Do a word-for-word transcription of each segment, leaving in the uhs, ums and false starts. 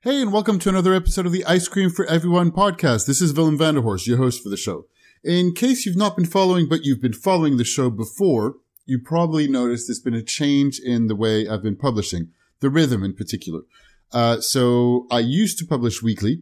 Hey, and welcome to another episode of the Ice Cream for Everyone podcast. This is Willem Vanderhorst, your host for the show. In case you've not been following, but you've been following the show before, you probably noticed there's been a change in the way I've been publishing, the rhythm in particular. Uh, so I used to publish weekly,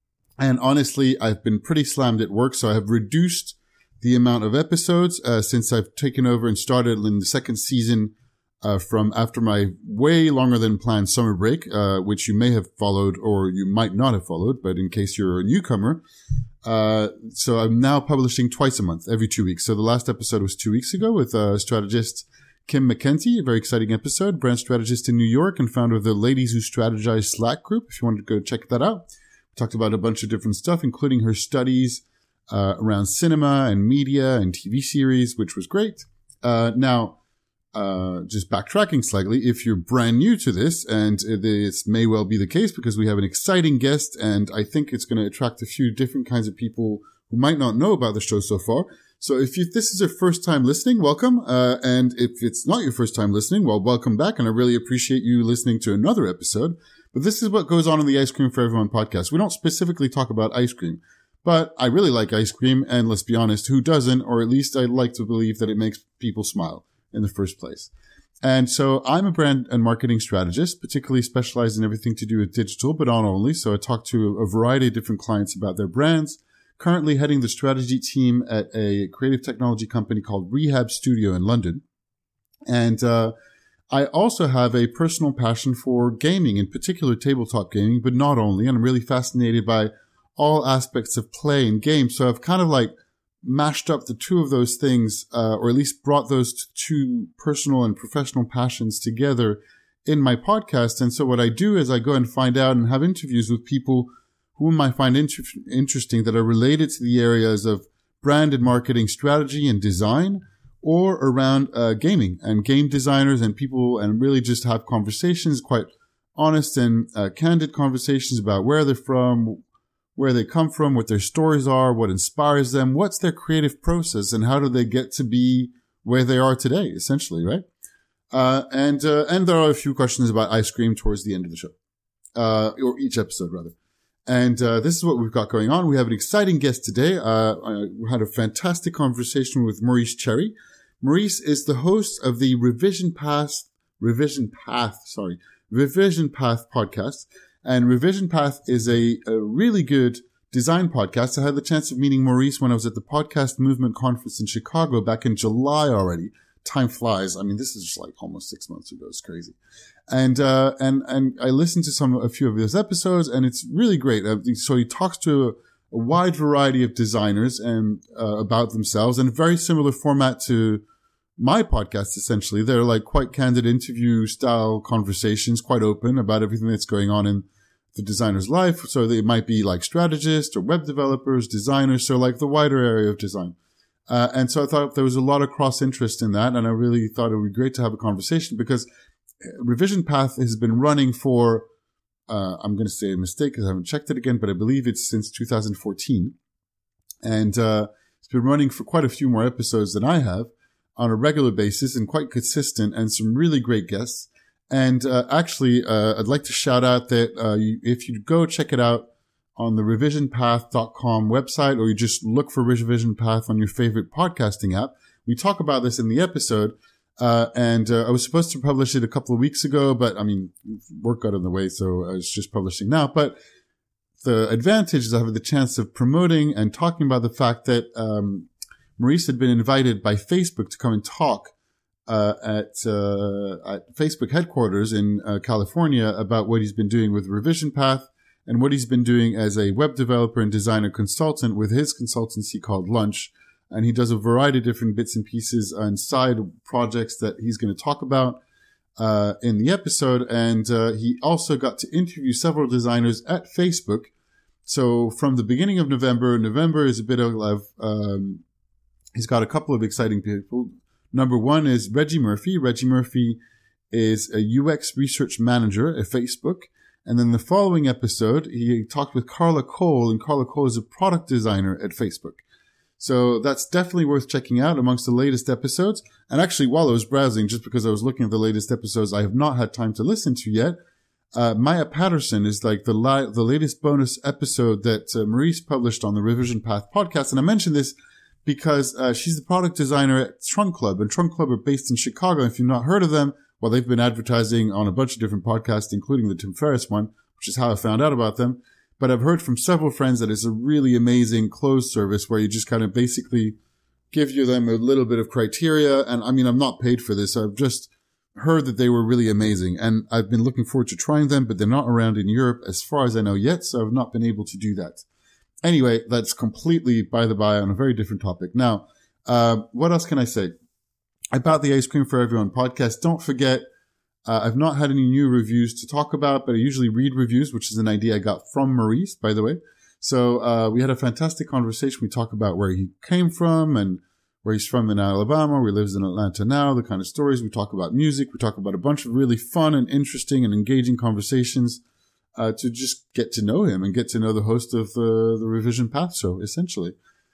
and honestly, I've been pretty slammed at work, so I have reduced the amount of episodes uh, since I've taken over and started in the second season Uh, from after my way longer than planned summer break, uh, which you may have followed or you might not have followed, but in case you're a newcomer. Uh, so I'm now publishing twice a month, every two weeks. So the last episode was two weeks ago with, uh, strategist Kim McKenty, a very exciting episode, brand strategist in New York and founder of the Ladies Who Strategize Slack group. If you wanted to go check that out. We talked about a bunch of different stuff, including her studies, uh, around cinema and media and T V series, which was great. Uh, now, Uh, just backtracking slightly, if you're brand new to this, and this may well be the case because we have an exciting guest, and I think it's going to attract a few different kinds of people who might not know about the show so far. So if you, this is your first time listening, welcome. Uh, and if it's not your first time listening, well, welcome back. And I really appreciate you listening to another episode. But this is what goes on in the Ice Cream for Everyone podcast. We don't specifically talk about ice cream, but I really like ice cream. And let's be honest, who doesn't? Or at least I like to believe that it makes people smile in the first place. And so I'm a brand and marketing strategist, particularly specialized in everything to do with digital, but not only. So I talk to a variety of different clients about their brands, currently heading the strategy team at a creative technology company called Rehab Studio in London. And uh, I also have a personal passion for gaming, in particular tabletop gaming, but not only. And I'm really fascinated by all aspects of play and games. So I've kind of like mashed up the two of those things, uh, or at least brought those two personal and professional passions together in my podcast. And so what I do is I go and find out and have interviews with people whom I find inter- interesting that are related to the areas of brand and marketing strategy and design, or around uh, gaming and game designers and people, and really just have conversations, quite honest and uh, candid conversations about where they're from, where they come from, what their stories are, what inspires them, what's their creative process, and how do they get to be where they are today, essentially, right? Uh, and, uh, and there are a few questions about ice cream towards the end of the show, uh, or each episode, rather. And, uh, this is what we've got going on. We have an exciting guest today. Uh, I had a fantastic conversation with Maurice Cherry. Maurice is the host of the Revision Path, Revision Path, sorry, Revision Path podcast. And Revision Path is a, a really good design podcast. I had the chance of meeting Maurice when I was at the Podcast Movement Conference in Chicago back in July already. Time flies. I mean, this is just like almost six months ago. It's crazy. And, uh, and, and I listened to some, a few of his episodes, and it's really great. Uh, so he talks to a, a wide variety of designers and, uh, about themselves, and a very similar format to my podcast, essentially. They're like quite candid interview style conversations, quite open about everything that's going on in the designer's life. So they might be like strategists or web developers, designers. So like the wider area of design. Uh, and so I thought there was a lot of cross interest in that. And I really thought it would be great to have a conversation because Revision Path has been running for, uh, I'm going to say a mistake because I haven't checked it again, but I believe it's since two thousand fourteen. And, uh, it's been running for quite a few more episodes than I have on a regular basis and quite consistent, and some really great guests. And uh, actually, uh, I'd like to shout out that uh, you, if you go check it out on the revision path dot com website, or you just look for Revision Path on your favorite podcasting app, we talk about this in the episode. Uh, and uh, I was supposed to publish it a couple of weeks ago, but I mean, work got in the way, so I was just publishing now. But the advantage is I have the chance of promoting and talking about the fact that um, Maurice had been invited by Facebook to come and talk Uh, at, uh, at Facebook headquarters in uh, California about what he's been doing with Revision Path and what he's been doing as a web developer and designer consultant with his consultancy called Lunch. And he does a variety of different bits and pieces and side projects that he's going to talk about uh, in the episode. And uh, he also got to interview several designers at Facebook. So from the beginning of November, November is a bit of, um, he's got a couple of exciting people. Number one is Reggie Murphy. Reggie Murphy is a U X research manager at Facebook. And then the following episode, he talked with Carla Cole, and Carla Cole is a product designer at Facebook. So that's definitely worth checking out amongst the latest episodes. And actually, while I was browsing, just because I was looking at the latest episodes I have not had time to listen to yet, Uh, Maya Patterson is like the li- the latest bonus episode that uh, Maurice published on the Revision Path podcast. And I mentioned this because uh, she's the product designer at Trunk Club. And Trunk Club are based in Chicago. If you've not heard of them, well, they've been advertising on a bunch of different podcasts, including the Tim Ferriss one, which is how I found out about them. But I've heard from several friends that it's a really amazing closed service where you just kind of basically give you them a little bit of criteria. And I mean, I'm not paid for this. I've just heard that they were really amazing. And I've been looking forward to trying them, but they're not around in Europe as far as I know yet. So I've not been able to do that. Anyway, that's completely by the by on a very different topic. Now, uh, what else can I say about the Ice Cream for Everyone podcast? Don't forget, Uh, I've not had any new reviews to talk about, but I usually read reviews, which is an idea I got from Maurice, by the way. So uh, we had a fantastic conversation. We talk about where he came from and where he's from in Alabama, where he lives in Atlanta now, the kind of stories. We talk about music. We talk about a bunch of really fun and interesting and engaging conversations uh, to just get to know him and get to know the host of the, the Revision Path show, essentially.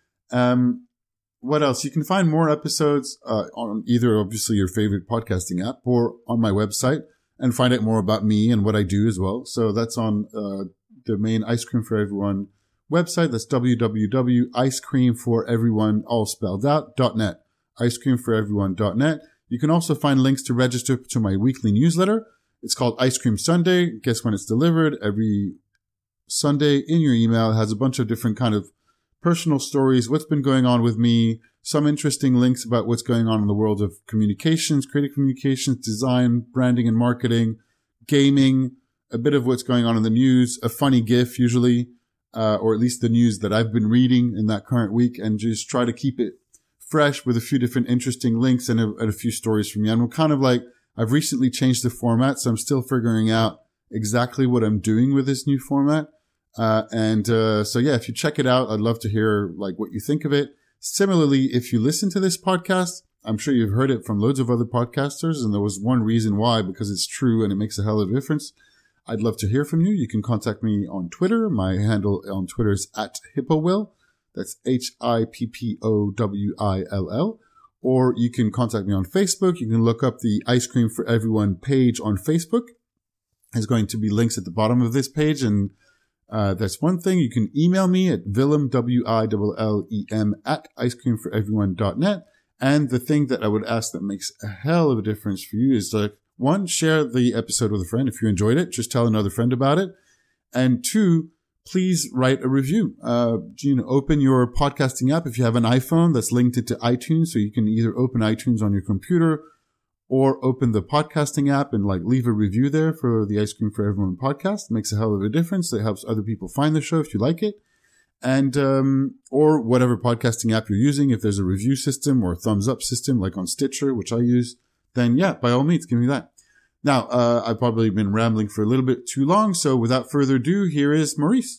Um What else? You can find more episodes uh, on either, obviously, your favorite podcasting app or on my website and find out more about me and what I do as well. So that's on uh, the main Ice Cream for Everyone website. That's w w w dot ice cream for everyone, all spelled out, dot net. ice cream for everyone dot net. You can also find links to register to my weekly newsletter. It's called Ice Cream Sunday. Guess when it's delivered? Every Sunday in your email. It has a bunch of different kind of personal stories, what's been going on with me, some interesting links about what's going on in the world of communications, creative communications, design, branding and marketing, gaming, a bit of what's going on in the news, a funny GIF usually, uh, or at least the news that I've been reading in that current week, and just try to keep it fresh with a few different interesting links and a, and a few stories from me. And we're kind of like, I've recently changed the format, so I'm still figuring out exactly what I'm doing with this new format. Uh, and, uh, so yeah, if you check it out, I'd love to hear like what you think of it. Similarly, if you listen to this podcast, I'm sure you've heard it from loads of other podcasters. And there was one reason why, because it's true and it makes a hell of a difference. I'd love to hear from you. You can contact me on Twitter. My handle on Twitter is at HippoWill. That's H I P P O W I L L. Or you can contact me on Facebook. You can look up the Ice Cream for Everyone page on Facebook. There's going to be links at the bottom of this page, and Uh, that's one thing. You can email me at Willem, W I L L E M, at ice cream for everyone dot net. And the thing that I would ask that makes a hell of a difference for you is like, one, share the episode with a friend. If you enjoyed it, just tell another friend about it. And two, please write a review. Uh, you know, open your podcasting app. If you have an iPhone that's linked into iTunes, so you can either open iTunes on your computer or open the podcasting app and like leave a review there for the Ice Cream for Everyone podcast. It makes a hell of a difference. It helps other people find the show if you like it. And, um, or whatever podcasting app you're using. If there's a review system or a thumbs up system like on Stitcher, which I use, then yeah, by all means, give me that. Now, uh, I've probably been rambling for a little bit too long. So without further ado, here is Maurice.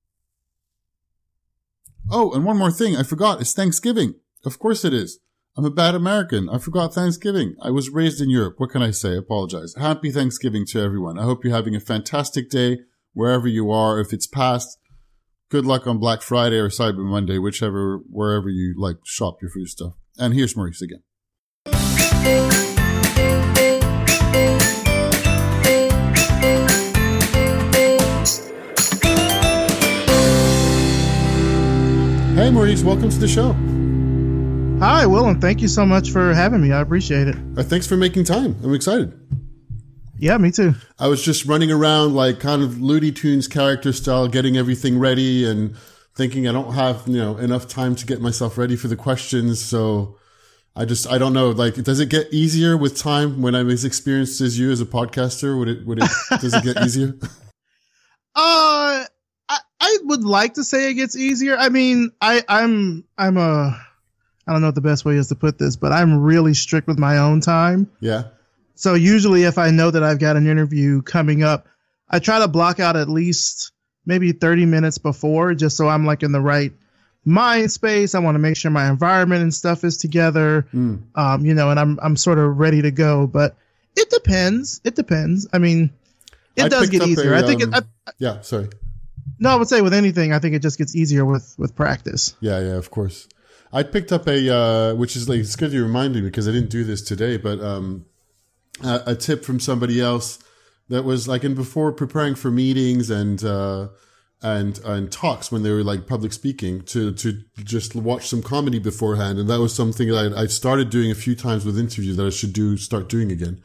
Oh, and one more thing I forgot. It's Thanksgiving. Of course it is. I'm a bad American. I forgot Thanksgiving. I was raised in Europe. What can I say? I apologize. Happy Thanksgiving to everyone. I hope you're having a fantastic day wherever you are. If it's past, good luck on Black Friday or Cyber Monday, whichever, wherever you like shop your food stuff. And here's Maurice again. Hey Maurice, welcome to the show. Hi, Willem. Thank you so much for having me. I appreciate it. Uh, thanks for making time. I'm excited. Yeah, me too. I was just running around like kind of Looney Tunes character style, getting everything ready and thinking I don't have, you know, enough time to get myself ready for the questions. So I just, I don't know, like, does it get easier with time when I'm as experienced as you as a podcaster? Would it, would it, does it get easier? Uh, I, I would like to say it gets easier. I mean, I, I'm, I'm a, I don't know what the best way is to put this, but I'm really strict with my own time. Yeah. So usually if I know that I've got an interview coming up, I try to block out at least maybe thirty minutes before, just so I'm like in the right mind space. I want to make sure my environment and stuff is together, mm. um, you know, and I'm, I'm sort of ready to go, but it depends. It depends. I mean, it I does get easier. A, I think um, it, I, yeah, sorry. No, I would say with anything, I think it just gets easier with, with practice. Yeah. Yeah, of course. I picked up a, uh, which is like, it's good you reminded me because I didn't do this today, but, um, a, a tip from somebody else that was like in before preparing for meetings and uh, and and talks when they were like public speaking to to just watch some comedy beforehand, and that was something that I, I started doing a few times with interviews that I should do start doing again.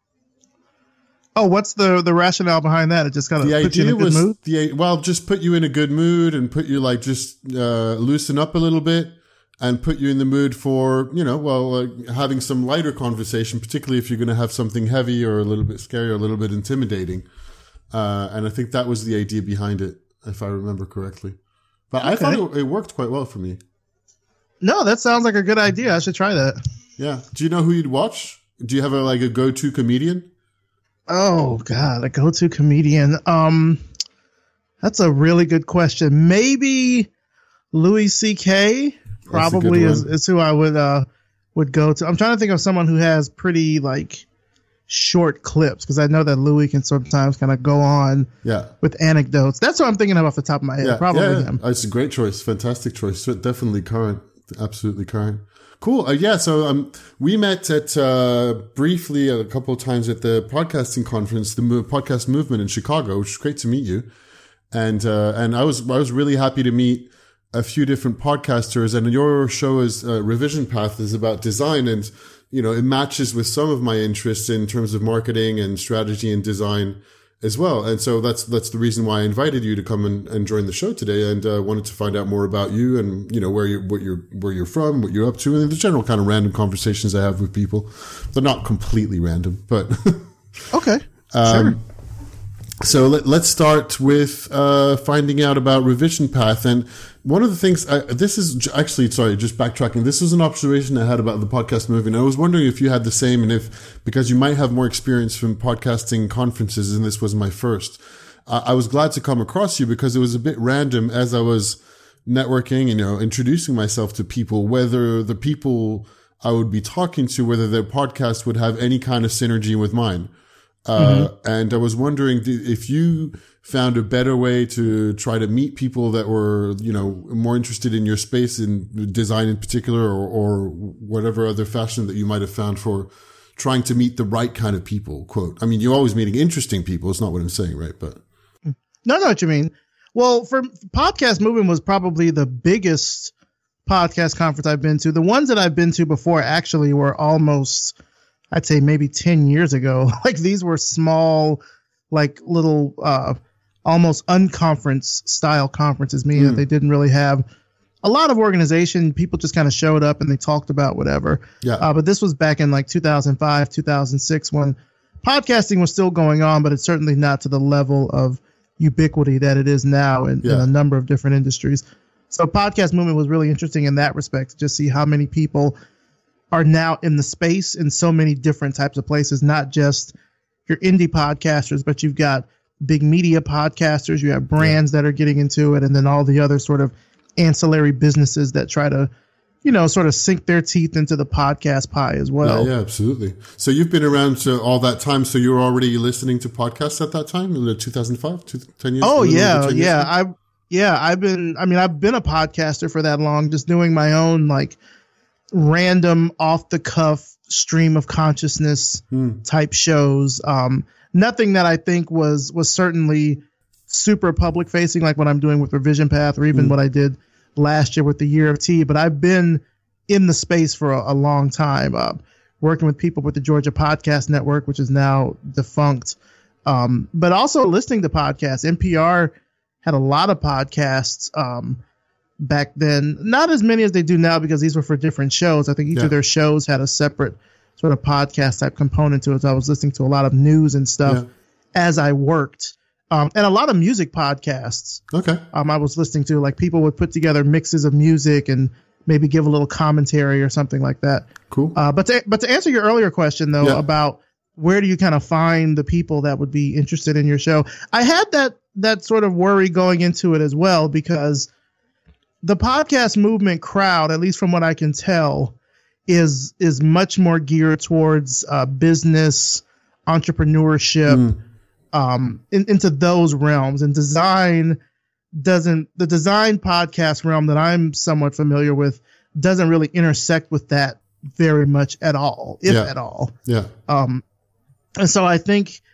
Oh, what's the the rationale behind that? It just kind of the put you in idea a good was mood? the well, just put you in a good mood and put you like just uh, loosen up a little bit and put you in the mood for, you know, well, uh, having some lighter conversation, particularly if you're going to have something heavy or a little bit scary or a little bit intimidating. Uh, and I think that was the idea behind it, if I remember correctly. But okay. I thought it, it worked quite well for me. No, that sounds like a good idea. I should try that. Yeah. Do you know who you'd watch? Do you have a like a go-to comedian? Oh God, a go-to comedian. Um, that's a really good question. Maybe Louis C K probably is, is who I would uh would go to. I'm trying to think of someone who has pretty like short clips, because I know that Louis can sometimes kind of go on yeah. with anecdotes. That's what I'm thinking of off the top of my head. Yeah, probably yeah, him. Yeah. It's a great choice, fantastic choice. So definitely current, absolutely current. Cool. Uh, yeah. So um, we met at uh, briefly a couple of times at the podcasting conference, the Mo- podcast movement in Chicago, which is great to meet you. And uh, and I was I was really happy to meet a few different podcasters. And your show is uh, Revision Path is about design, and you know it matches with some of my interests in terms of marketing and strategy and design as well. And so that's that's the reason why I invited you to come and, and join the show today, and uh, wanted to find out more about you and, you know, where you what you're where you're from, what you're up to, and the general kind of random conversations I have with people. They're not completely random, but okay. um, sure. So let, let's start with uh, finding out about Revision Path. And one of the things, I, this is actually, sorry, just backtracking. This was an observation I had about the podcast movement. I was wondering if you had the same, and if, because you might have more experience from podcasting conferences, and this was my first. Uh, I was glad to come across you because it was a bit random as I was networking and, you know, introducing myself to people, whether the people I would be talking to, whether their podcast would have any kind of synergy with mine. Uh, mm-hmm. And I was wondering if you found a better way to try to meet people that were, you know, more interested in your space, in design in particular, or, or whatever other fashion that you might have found for trying to meet the right kind of people, quote. I mean, you're always meeting interesting people. It's not what I'm saying, right? But no, I know what you mean. Well, for Podcast Movement was probably the biggest podcast conference I've been to. The ones that I've been to before actually were almost, I'd say maybe ten years ago. Like these were small, like little, uh, almost unconference style conferences, meaning mm. that they didn't really have a lot of organization. People just kind of showed up and they talked about whatever. Yeah. Uh, but this was back in like two thousand five, two thousand six, when podcasting was still going on, but it's certainly not to the level of ubiquity that it is now in, yeah. in a number of different industries. So Podcast Movement was really interesting in that respect, to just see how many people are now in the space in so many different types of places, not just your indie podcasters, but you've got big media podcasters, you have brands yeah. that are getting into it, and then all the other sort of ancillary businesses that try to, you know, sort of sink their teeth into the podcast pie as well. Yeah, yeah, absolutely. So you've been around to all that time. So you were already listening to podcasts at that time, in two thousand five, two, ten years? Oh, yeah, yeah. I, yeah, I've been, I mean, I've been a podcaster for that long, just doing my own, like, random off the cuff stream of consciousness mm. type shows. Um, nothing that I think was, was certainly super public facing, like what I'm doing with Revision Path, or even mm. what I did last year with the Year of Tea. But I've been in the space for a, a long time, uh, working with people with the Georgia Podcast Network, which is now defunct. Um, but also listening to podcasts. N P R had a lot of podcasts, um, back then, not as many as they do now, because these were for different shows. I think each yeah. of their shows had a separate sort of podcast type component to it. So I was listening to a lot of news and stuff yeah. as I worked, um, and a lot of music podcasts. Okay. Um, I was listening to, like, people would put together mixes of music and maybe give a little commentary or something like that. Cool. Uh, but to, but to answer your earlier question though, yeah. about where do you kind of find the people that would be interested in your show? I had that, that sort of worry going into it as well, because the podcast movement crowd, at least from what I can tell, is is much more geared towards uh, business, entrepreneurship, mm. um, in, into those realms. And design doesn't, the design podcast realm that I'm somewhat familiar with doesn't really intersect with that very much at all, if yeah. at all. Yeah. Um, and so I think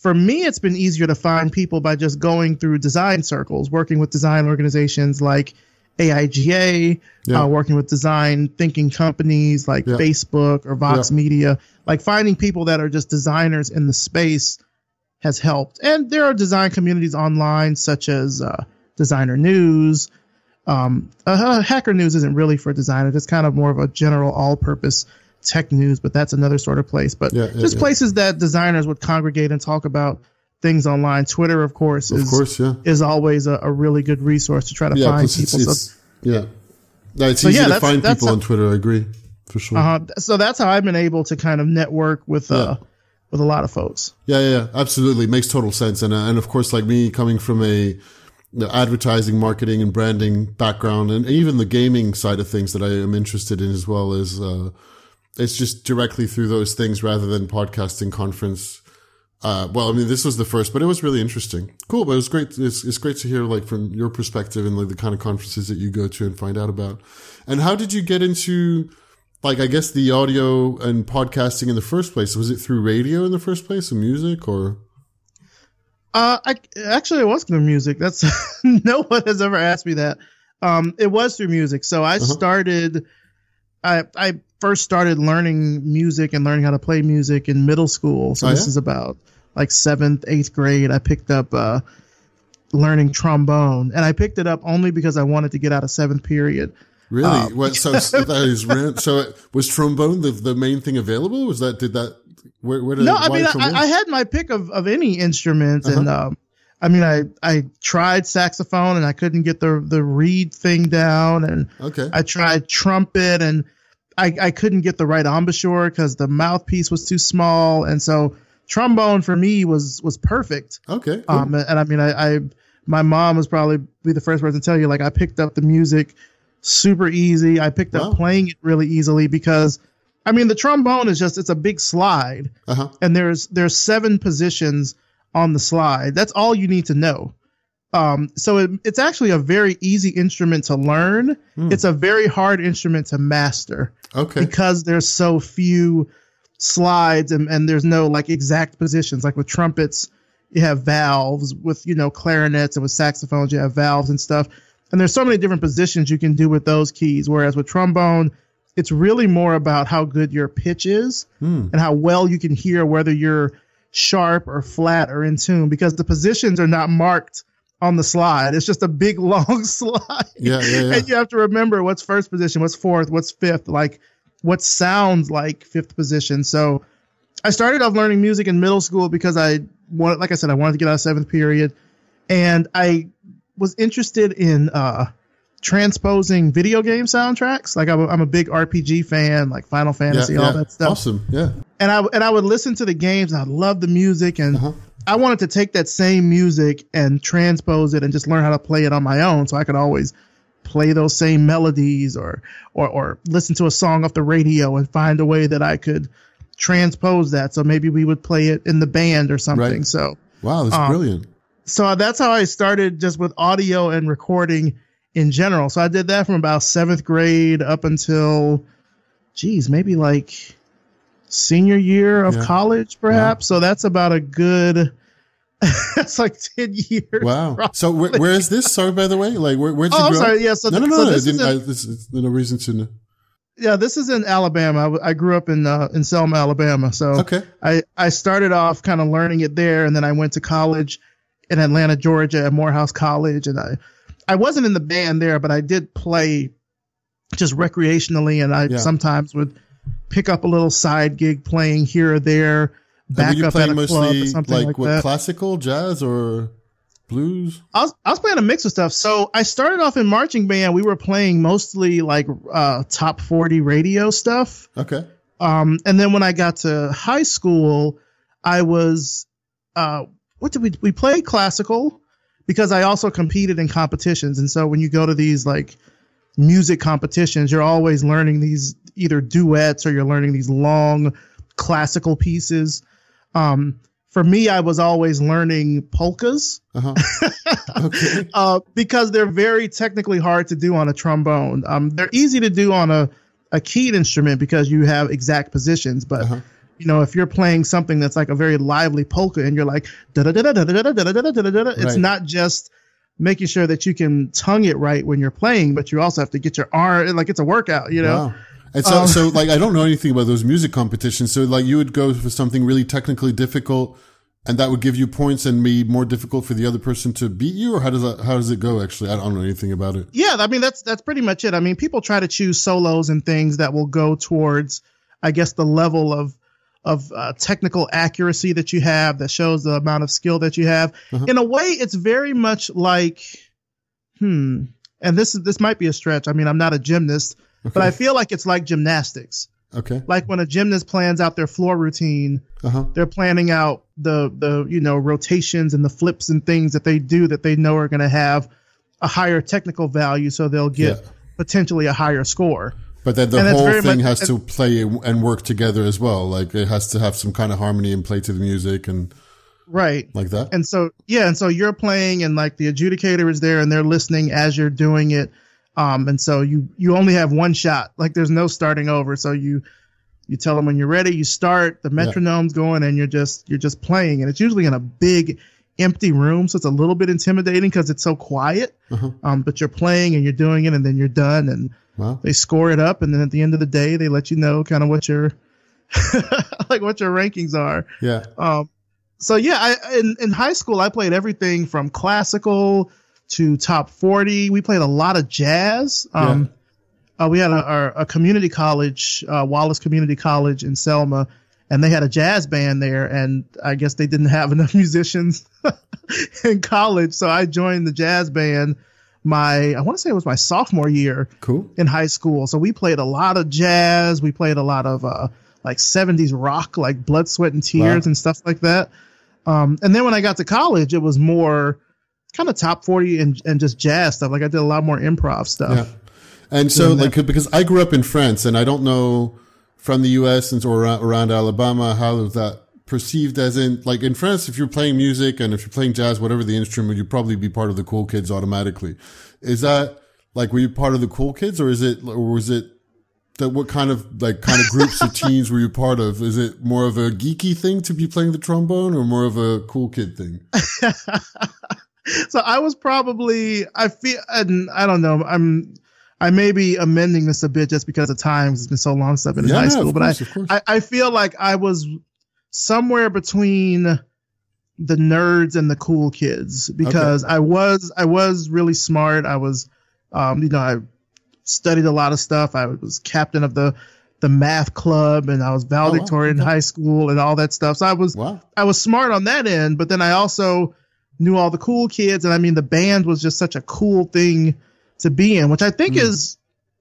for me, it's been easier to find people by just going through design circles, working with design organizations like A I G A, yeah. uh, working with design thinking companies like yeah. Facebook or Vox yeah. Media. Like finding people that are just designers in the space has helped. And there are design communities online such as uh, Designer News. Um, uh, Hacker News isn't really for designers. It's kind of more of a general all-purpose tech news, but that's another sort of place. But yeah, yeah, just yeah. places that designers would congregate and talk about things online. Twitter, of course, is, of course, yeah. is always a, a really good resource to try to yeah, find people. It's, it's, so, yeah. No, it's so easy yeah, to find people how, on Twitter. I agree, for sure. Uh-huh. So that's how I've been able to kind of network with uh, yeah. with a lot of folks. Yeah, yeah, yeah, absolutely. Makes total sense. And, uh, and of course, like me coming from a the advertising, marketing, and branding background, and even the gaming side of things that I am interested in as well, is uh, it's just directly through those things rather than podcasting, conference. Uh, well, I mean, this was the first, but it was really interesting. Cool, but it was great. It's, it's great to hear, like, from your perspective and like the kind of conferences that you go to and find out about. And how did you get into, like, I guess the audio and podcasting in the first place? Was it through radio in the first place, or music, or? Uh, I actually it was through music. That's no one has ever asked me that. Um, it was through music. So I uh-huh. started. I I first started learning music and learning how to play music in middle school. So oh, this yeah? is about like seventh, eighth grade. I picked up uh, learning trombone, and I picked it up only because I wanted to get out of seventh period. Really? Um, what? So that is rent. So was trombone the the main thing available? Was that did that? Where, where did no, I mean, I, I had my pick of, of any instrument. Uh-huh. And, um, I mean, I, I tried saxophone and I couldn't get the, the reed thing down. And okay. I tried trumpet and I, I couldn't get the right embouchure because the mouthpiece was too small. And so trombone for me was, was perfect. Okay. Cool. Um, and, and I mean, I, I, my mom was probably be the first person to tell you, like, I picked up the music super easy. I picked wow. up playing it really easily because I mean, the trombone is just, it's a big slide uh-huh. and there's, there's seven positions on the slide. That's all you need to know. Um, so it, it's actually a very easy instrument to learn. Hmm. It's a very hard instrument to master. Okay. Because there's so few slides and, and there's no like exact positions. Like with trumpets, you have valves. With, you know, clarinets and with saxophones, you have valves and stuff. And there's so many different positions you can do with those keys. Whereas with trombone, it's really more about how good your pitch is hmm. and how well you can hear whether you're sharp or flat or in tune, because the positions are not marked on the slide. It's just a big, long slide. Yeah, yeah, yeah. And you have to remember what's first position, what's fourth, what's fifth, like what sounds like fifth position. So I started off learning music in middle school because I wanted, like I said, I wanted to get out of seventh period. And I was interested in uh, transposing video game soundtracks. Like I'm a, I'm a big R P G fan, like Final Fantasy, yeah, all yeah. that stuff. Awesome. Yeah. And I, and I would listen to the games and I love the music. And uh-huh. I wanted to take that same music and transpose it and just learn how to play it on my own. So I could always play those same melodies or, or, or listen to a song off the radio and find a way that I could transpose that. So maybe we would play it in the band or something. Right. So, wow, that's um, brilliant. So that's how I started, just with audio and recording in general. So I did that from about seventh grade up until, geez, maybe like senior year of yeah. college, perhaps. Yeah. So that's about a good, that's like ten years. Wow. Probably. So where, where is this? Sorry, by the way, like where, where'd you oh, grow? I'm sorry. Yeah. So no, no, no, so no. This, I didn't, is in, I, this is no reason to know. Yeah, this is in Alabama. I, I grew up in uh, in Selma, Alabama. So okay. I, I started off kind of learning it there, and then I went to college in Atlanta, Georgia, at Morehouse College, and I I wasn't in the band there, but I did play just recreationally, and I yeah. sometimes would pick up a little side gig playing here or there, back up at a club or something like, like what, that. Classical, jazz, or blues? I was, I was playing a mix of stuff. So I started off in marching band. We were playing mostly like uh, top forty radio stuff. Okay. Um, and then when I got to high school, I was uh, what did we we played classical, because I also competed in competitions. And so when you go to these like music competitions, you're always learning these either duets or you're learning these long classical pieces. Um, for me, I was always learning polkas uh-huh. okay. uh, because they're very technically hard to do on a trombone. Um, they're easy to do on a, a keyed instrument because you have exact positions, but uh-huh. you know, if you're playing something that's like a very lively polka and you're like, da da da da da da da da da da da, it's not just making sure that you can tongue it right when you're playing, but you also have to get your arm, like it's a workout, you know? Wow. And so, um, so like, I don't know anything about those music competitions. So like you would go for something really technically difficult and that would give you points and be more difficult for the other person to beat you? Or how does that, how does it go? Actually, I don't know anything about it. Yeah. I mean, that's, that's pretty much it. I mean, people try to choose solos and things that will go towards, I guess, the level of, of uh, technical accuracy that you have that shows the amount of skill that you have. Uh-huh. In a way, it's very much like, hmm, and this is, this might be a stretch. I mean, I'm not a gymnast, okay. but I feel like it's like gymnastics. Okay. Like when a gymnast plans out their floor routine, uh-huh. they're planning out the, the, you know, rotations and the flips and things that they do that they know are going to have a higher technical value. So they'll get yeah. potentially a higher score. But then the and whole thing much, has to play and work together as well. Like it has to have some kind of harmony and play to the music and right like that. And so, yeah. And so you're playing and like the adjudicator is there and they're listening as you're doing it. Um, and so you, you only have one shot, like there's no starting over. So you, you tell them when you're ready, you start, the metronome's yeah. going and you're just, you're just playing. And it's usually in a big empty room. So it's a little bit intimidating because it's so quiet. Uh-huh. Um, but you're playing and you're doing it and then you're done and wow. they score it up. And then at the end of the day, they let you know kind of what your, like what your rankings are. Yeah. Um, so yeah, I, in, in high school, I played everything from classical to top forty. We played a lot of jazz. Um, yeah. uh, we had a, our, a community college, uh, Wallace Community College in Selma, and they had a jazz band there. And I guess they didn't have enough musicians in college. So I joined the jazz band my, I want to say it was my sophomore year cool. in high school. So we played a lot of jazz. We played a lot of, uh, like seventies rock, like Blood, Sweat and Tears wow. and stuff like that. Um, and then when I got to college, it was more kind of top forty and, and just jazz stuff. Like I did a lot more improv stuff. Yeah. And so like, because I grew up in France and I don't know from the U S and or around, around Alabama, how is that perceived as in, like in France, if you're playing music and if you're playing jazz, whatever the instrument, you'd probably be part of the cool kids automatically. Is that like, were you part of the cool kids or is it, or was it that what kind of like kind of groups of teens were you part of? Is it more of a geeky thing to be playing the trombone or more of a cool kid thing? So I was probably, I feel, and I don't know, I'm, I may be amending this a bit just because of times. It's been so long since I've been in yeah, high school, but course, I, I, I feel like I was somewhere between the nerds and the cool kids because okay. I was, I was really smart. I was, um, you know, I studied a lot of stuff. I was captain of the, the math club and I was valedictorian oh, wow. okay. in high school and all that stuff. So I was, wow. I was smart on that end, but then I also knew all the cool kids. And I mean, the band was just such a cool thing to be in, which I think mm. is,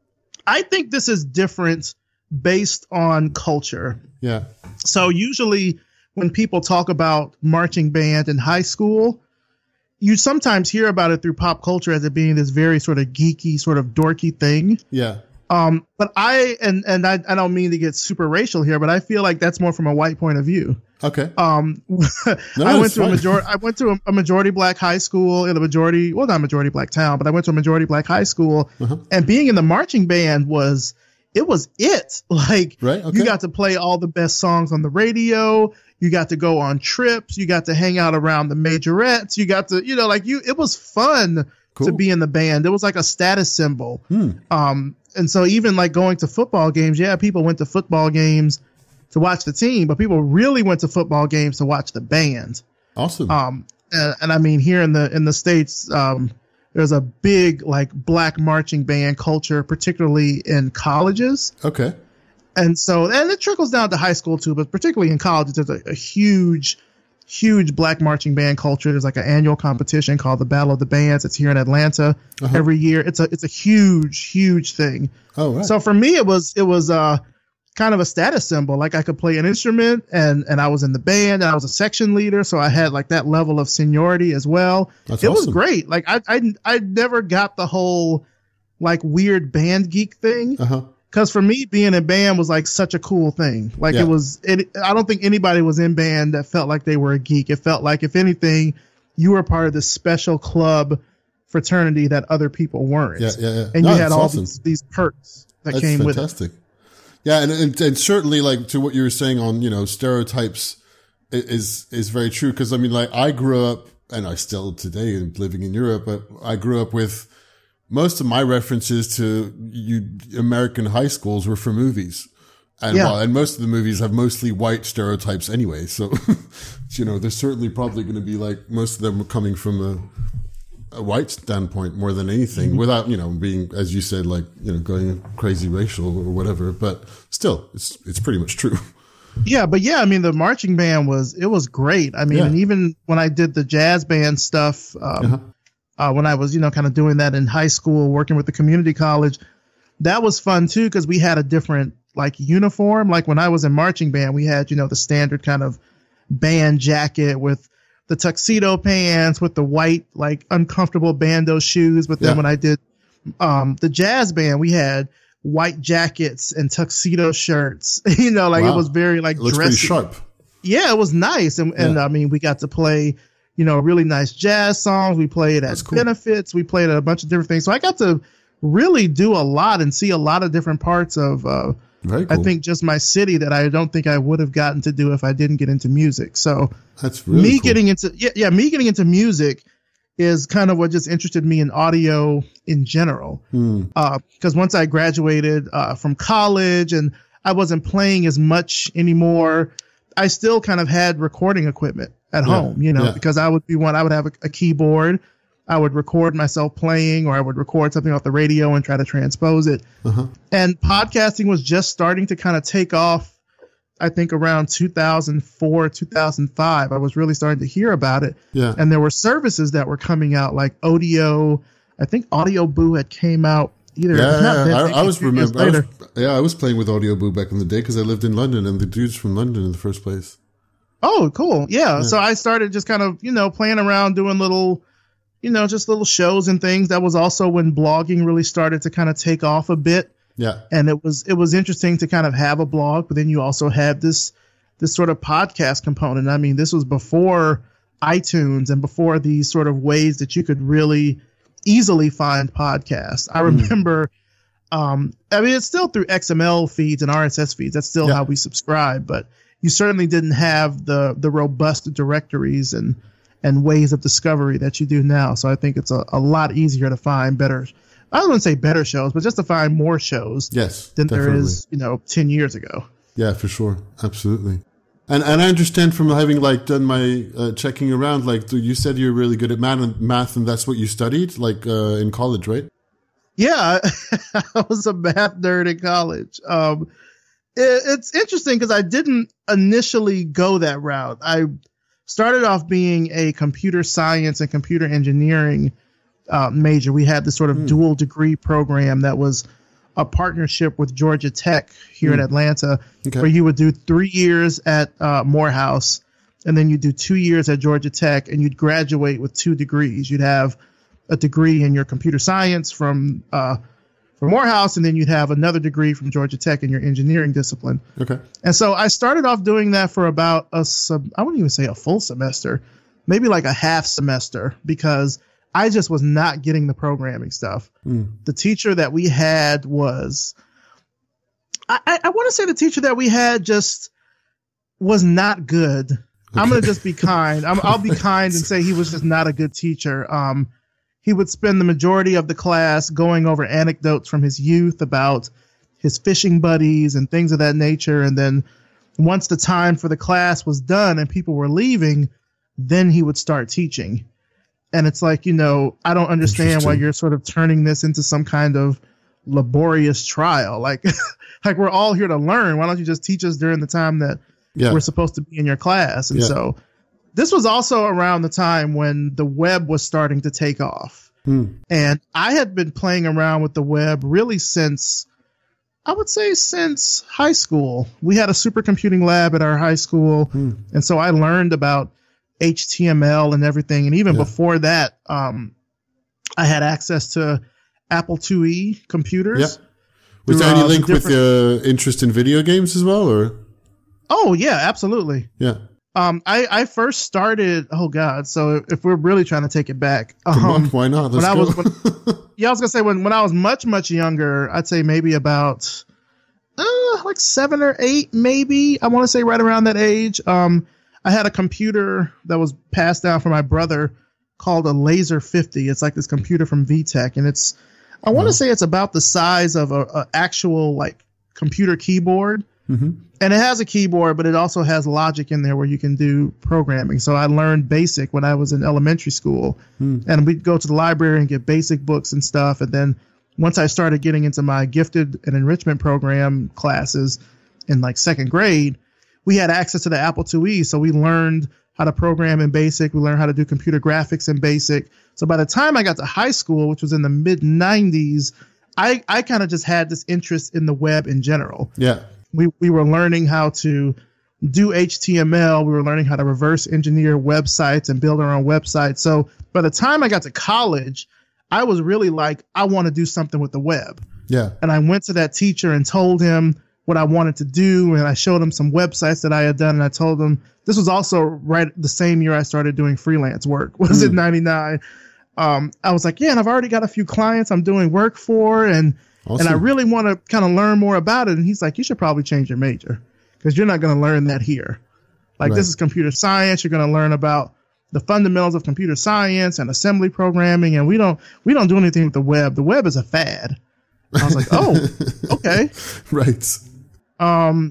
I think this is different based on culture. Yeah. So usually when people talk about marching band in high school, you sometimes hear about it through pop culture as it being this very sort of geeky, sort of dorky thing. Yeah. Um, but I, and, and I, I don't mean to get super racial here, but I feel like that's more from a white point of view. Okay. Um, no, I went to fine. a majority, I went to a, a majority black high school in a majority, well, not majority black town, but I went to a majority black high school uh-huh. and being in the marching band was, it was it. Like right? Okay. You got to play all the best songs on the radio. You got to go on trips. You got to hang out around the majorettes. You got to, you know, like you, it was fun cool. to be in the band. It was like a status symbol. Hmm. Um, and so even like going to football games, yeah, people went to football games to watch the team, but people really went to football games to watch the band. Awesome. Um, and, and I mean, here in the, in the States, um, there's a big like black marching band culture, particularly in colleges. Okay. And so, and it trickles down to high school too, but particularly in colleges, there's a, a huge, huge black marching band culture. There's like an annual competition called the Battle of the Bands. It's here in Atlanta uh-huh. every year. It's a, it's a huge, huge thing. Oh, right. So for me, it was, it was, uh, kind of a status symbol. Like I could play an instrument and, and I was in the band and I was a section leader. So I had like that level of seniority as well. That's it awesome. was great. Like I, I, I never got the whole like weird band geek thing. Uh-huh. Cause for me, being in band was like such a cool thing. Like yeah. it was, it, I don't think anybody was in band that felt like they were a geek. It felt like if anything, you were part of this special club fraternity that other people weren't. Yeah, yeah, yeah. And no, you had all awesome. these, these perks that that's came fantastic. with it. Yeah. And, and, and certainly like to what you were saying on, you know, stereotypes is, is very true. Cause I mean, like I grew up and I still today living in Europe, but I grew up with most of my references to you American high schools were from movies. And, yeah. well, and most of the movies have mostly white stereotypes anyway. So, you know, there's certainly probably going to be like most of them are coming from a, a white standpoint more than anything mm-hmm. without, you know, being, as you said, like, you know, going crazy racial or whatever. But still, it's, it's pretty much true. Yeah. But yeah, I mean, the marching band was, it was great. I mean, yeah. and even when I did the jazz band stuff, um, uh-huh. uh, when I was, you know, kind of doing that in high school, working with the community college, that was fun too, because we had a different, like uniform. Like when I was in marching band, we had, you know, the standard kind of band jacket with the tuxedo pants, with the white, like uncomfortable bandeau shoes. But then yeah. when I did um, the jazz band, we had white jackets and tuxedo shirts, you know, like wow. it was very like it looks dressy. Pretty sharp. Yeah, it was nice. And, yeah. and I mean, we got to play, you know, really nice jazz songs. We played at cool. benefits. We played at a bunch of different things. So I got to really do a lot and see a lot of different parts of, uh, Very cool. I think just my city that I don't think I would have gotten to do if I didn't get into music. So that's really me cool. getting into, yeah, yeah, me getting into music is kind of what just interested me in audio in general. Hmm. Uh, cause once I graduated, uh, from college and I wasn't playing as much anymore, I still kind of had recording equipment at yeah. home, you know, yeah. because I would be one, I would have a, a keyboard. I would record myself playing, or I would record something off the radio and try to transpose it. Uh-huh. And podcasting was just starting to kind of take off, I think around two thousand four, two thousand five. I was really starting to hear about it. Yeah. And there were services that were coming out like Audio. I think Audio Boo had came out either. Yeah, not yeah. then, I, I was remember. I was, yeah, I was playing with Audio Boo back in the day because I lived in London and the dude's from London in the first place. Oh, cool. Yeah. yeah. So I started just kind of, you know, playing around doing little, you know, just little shows and things. That was also when blogging really started to kind of take off a bit. Yeah. And it was, it was interesting to kind of have a blog, but then you also had this, this sort of podcast component. I mean, this was before iTunes and before these sort of ways that you could really easily find podcasts. I remember, mm. um, I mean, it's still through X M L feeds and R S S feeds. That's still yeah. how we subscribe, but you certainly didn't have the, the robust directories and, and ways of discovery that you do now. So I think it's a, a lot easier to find better, I don't want to say better shows, but just to find more shows yes, than definitely. there is, you know, ten years ago. Yeah, for sure. Absolutely. And and I understand from having like done my uh, checking around, like you said you're really good at math and, math and that's what you studied like uh, in college, right? Yeah, I was a math nerd in college. Um, it, it's interesting because I didn't initially go that route. I started off being a computer science and computer engineering uh, major. We had this sort of mm. dual degree program that was a partnership with Georgia Tech here mm. in Atlanta, okay. where you would do three years at uh, Morehouse, and then you do two years at Georgia Tech, and you'd graduate with two degrees. You'd have a degree in your computer science from uh, from Morehouse, and then you'd have another degree from Georgia Tech in your engineering discipline. Okay. And so I started off doing that for about a sub, I wouldn't even say a full semester, maybe like a half semester, because I just was not getting the programming stuff. Mm. The teacher that we had was, I, I, I want to say the teacher that we had just was not good. Okay. I'm going to just be kind. I'm, I'll be kind and say he was just not a good teacher. Um, He would spend the majority of the class going over anecdotes from his youth about his fishing buddies and things of that nature. And then once the time for the class was done and people were leaving, then he would start teaching. And it's like, you know, I don't understand why you're sort of turning this into some kind of laborious trial. Like, like we're all here to learn. Why don't you just teach us during the time that yeah. we're supposed to be in your class? And yeah. so this was also around the time when the web was starting to take off. Hmm. And I had been playing around with the web really since, I would say since high school. We had a supercomputing lab at our high school. Hmm. And so I learned about H T M L and everything. And even yeah. before that, um, I had access to Apple two E computers. Yeah. Was there any uh, link with your uh, interest in video games as well? Or? Oh, yeah, absolutely. Yeah. Um, I, I first started, oh God. So if we're really trying to take it back, Come um, on, why not? Let's when go. I was, when, yeah, I was gonna say when, when I was much, much younger, I'd say maybe about uh, like seven or eight, maybe. I want to say right around that age. Um, I had a computer that was passed down from my brother called a Laser fifty. It's like this computer from V TEC, and it's, I want to mm-hmm. say it's about the size of a, a actual like computer keyboard. Mm-hmm. And it has a keyboard, but it also has logic in there where you can do programming. So I learned BASIC when I was in elementary school, mm. and we'd go to the library and get BASIC books and stuff. And then once I started getting into my gifted and enrichment program classes in like second grade, we had access to the Apple IIe. So we learned how to program in BASIC. We learned how to do computer graphics in BASIC. So by the time I got to high school, which was in the mid nineties, I, I kind of just had this interest in the web in general. Yeah. We we were learning how to do H T M L. We were learning how to reverse engineer websites and build our own websites. So by the time I got to college, I was really like, I want to do something with the web. Yeah. And I went to that teacher and told him what I wanted to do. And I showed him some websites that I had done. And I told him, this was also right the same year I started doing freelance work. Was mm. it ninety-nine? Um, I was like, yeah, and I've already got a few clients I'm doing work for. And Awesome. And I really want to kind of learn more about it. And he's like, you should probably change your major because you're not going to learn that here. Like right. This is computer science. You're going to learn about the fundamentals of computer science and assembly programming. And we don't we don't do anything with the web. The web is a fad. I was like, oh, okay. Right. Um.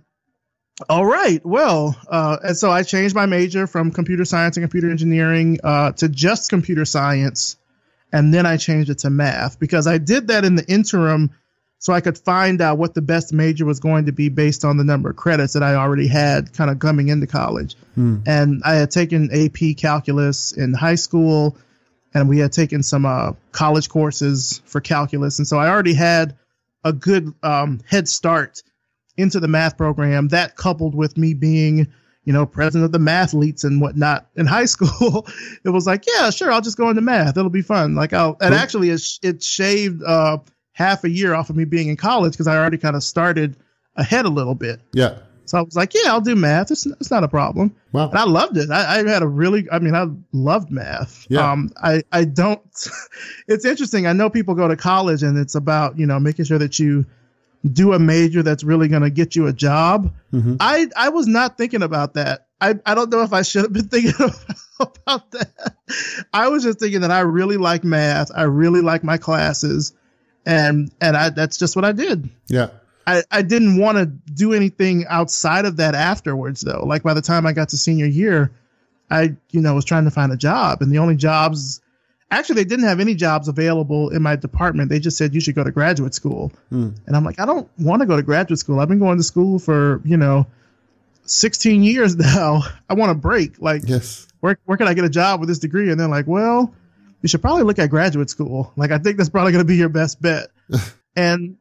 All right. Well, uh, and so I changed my major from computer science and computer engineering uh, to just computer science. And then I changed it to math because I did that in the interim so I could find out what the best major was going to be based on the number of credits that I already had kind of coming into college. Hmm. And I had taken A P calculus in high school, and we had taken some uh, college courses for calculus. And so I already had a good um, head start into the math program. That coupled with me being, you know, president of the mathletes and whatnot in high school, it was like, yeah, sure, I'll just go into math. It'll be fun. Like, I'll, and actually it, it shaved uh, half a year off of me being in college because I already kind of started ahead a little bit. Yeah. So I was like, yeah, I'll do math. It's, it's not a problem. Wow. And I loved it. I, I had a really, I mean, I loved math. Yeah. Um, I, I don't, it's interesting. I know people go to college and it's about, you know, making sure that you do a major that's really going to get you a job. Mm-hmm. I, I was not thinking about that. I, I don't know if I should have been thinking about that. I was just thinking that I really like math. I really like my classes. And, and I, that's just what I did. Yeah. I, I didn't want to do anything outside of that afterwards, though. Like by the time I got to senior year, I, you know, was trying to find a job, and the only jobs, actually, they didn't have any jobs available in my department. They just said you should go to graduate school. Mm. And I'm like, I don't want to go to graduate school. I've been going to school for, you know, sixteen years now. I want a break. Like, yes. where, where can I get a job with this degree? And they're like, well, you should probably look at graduate school. Like, I think that's probably going to be your best bet. And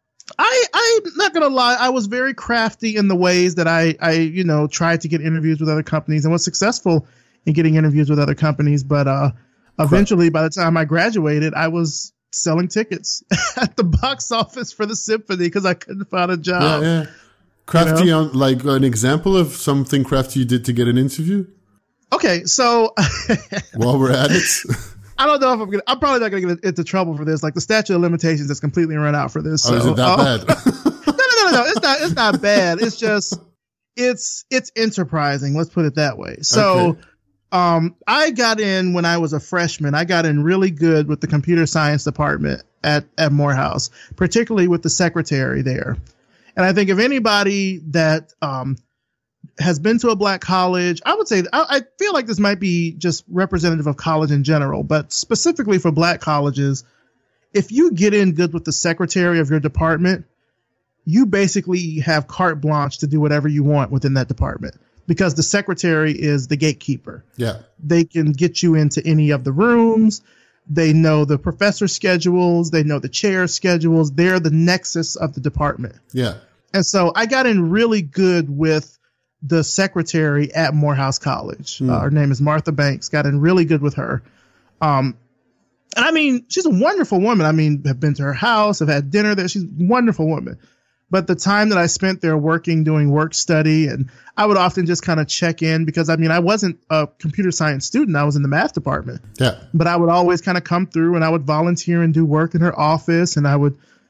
I, I'm not going to lie. I was very crafty in the ways that I, I, you know, tried to get interviews with other companies and was successful in getting interviews with other companies. But uh, eventually, by the time I graduated, I was selling tickets at the box office for the symphony because I couldn't find a job. Yeah, yeah. Crafty, you know? on like an example of something crafty you did to get an interview? Okay, so while we're at it. I don't know if I'm gonna. I'm probably not gonna get into trouble for this. Like the statute of limitations has completely run out for this. Oh, so, is it that uh, bad? no, no, no, no. It's not. It's not bad. It's just. It's it's enterprising. Let's put it that way. So, okay. um, I got in when I was a freshman. I got in really good with the computer science department at at Morehouse, particularly with the secretary there. And I think if anybody that um. has been to a black college, I would say, I, I feel like this might be just representative of college in general, but specifically for black colleges, if you get in good with the secretary of your department, you basically have carte blanche to do whatever you want within that department because the secretary is the gatekeeper. Yeah. They can get you into any of the rooms. They know the professor schedules. They know the chair schedules. They're the nexus of the department. Yeah. And so I got in really good with the secretary at Morehouse College. Mm. Uh, her name is Martha Banks. Got in really good with her. Um, and I mean, she's a wonderful woman. I mean, have been to her house, have had dinner there. She's a wonderful woman. But the time that I spent there working, doing work study, and I would often just kind of check in because, I mean, I wasn't a computer science student. I was in the math department. Yeah. But I would always kind of come through and I would volunteer and do work in her office. And I would,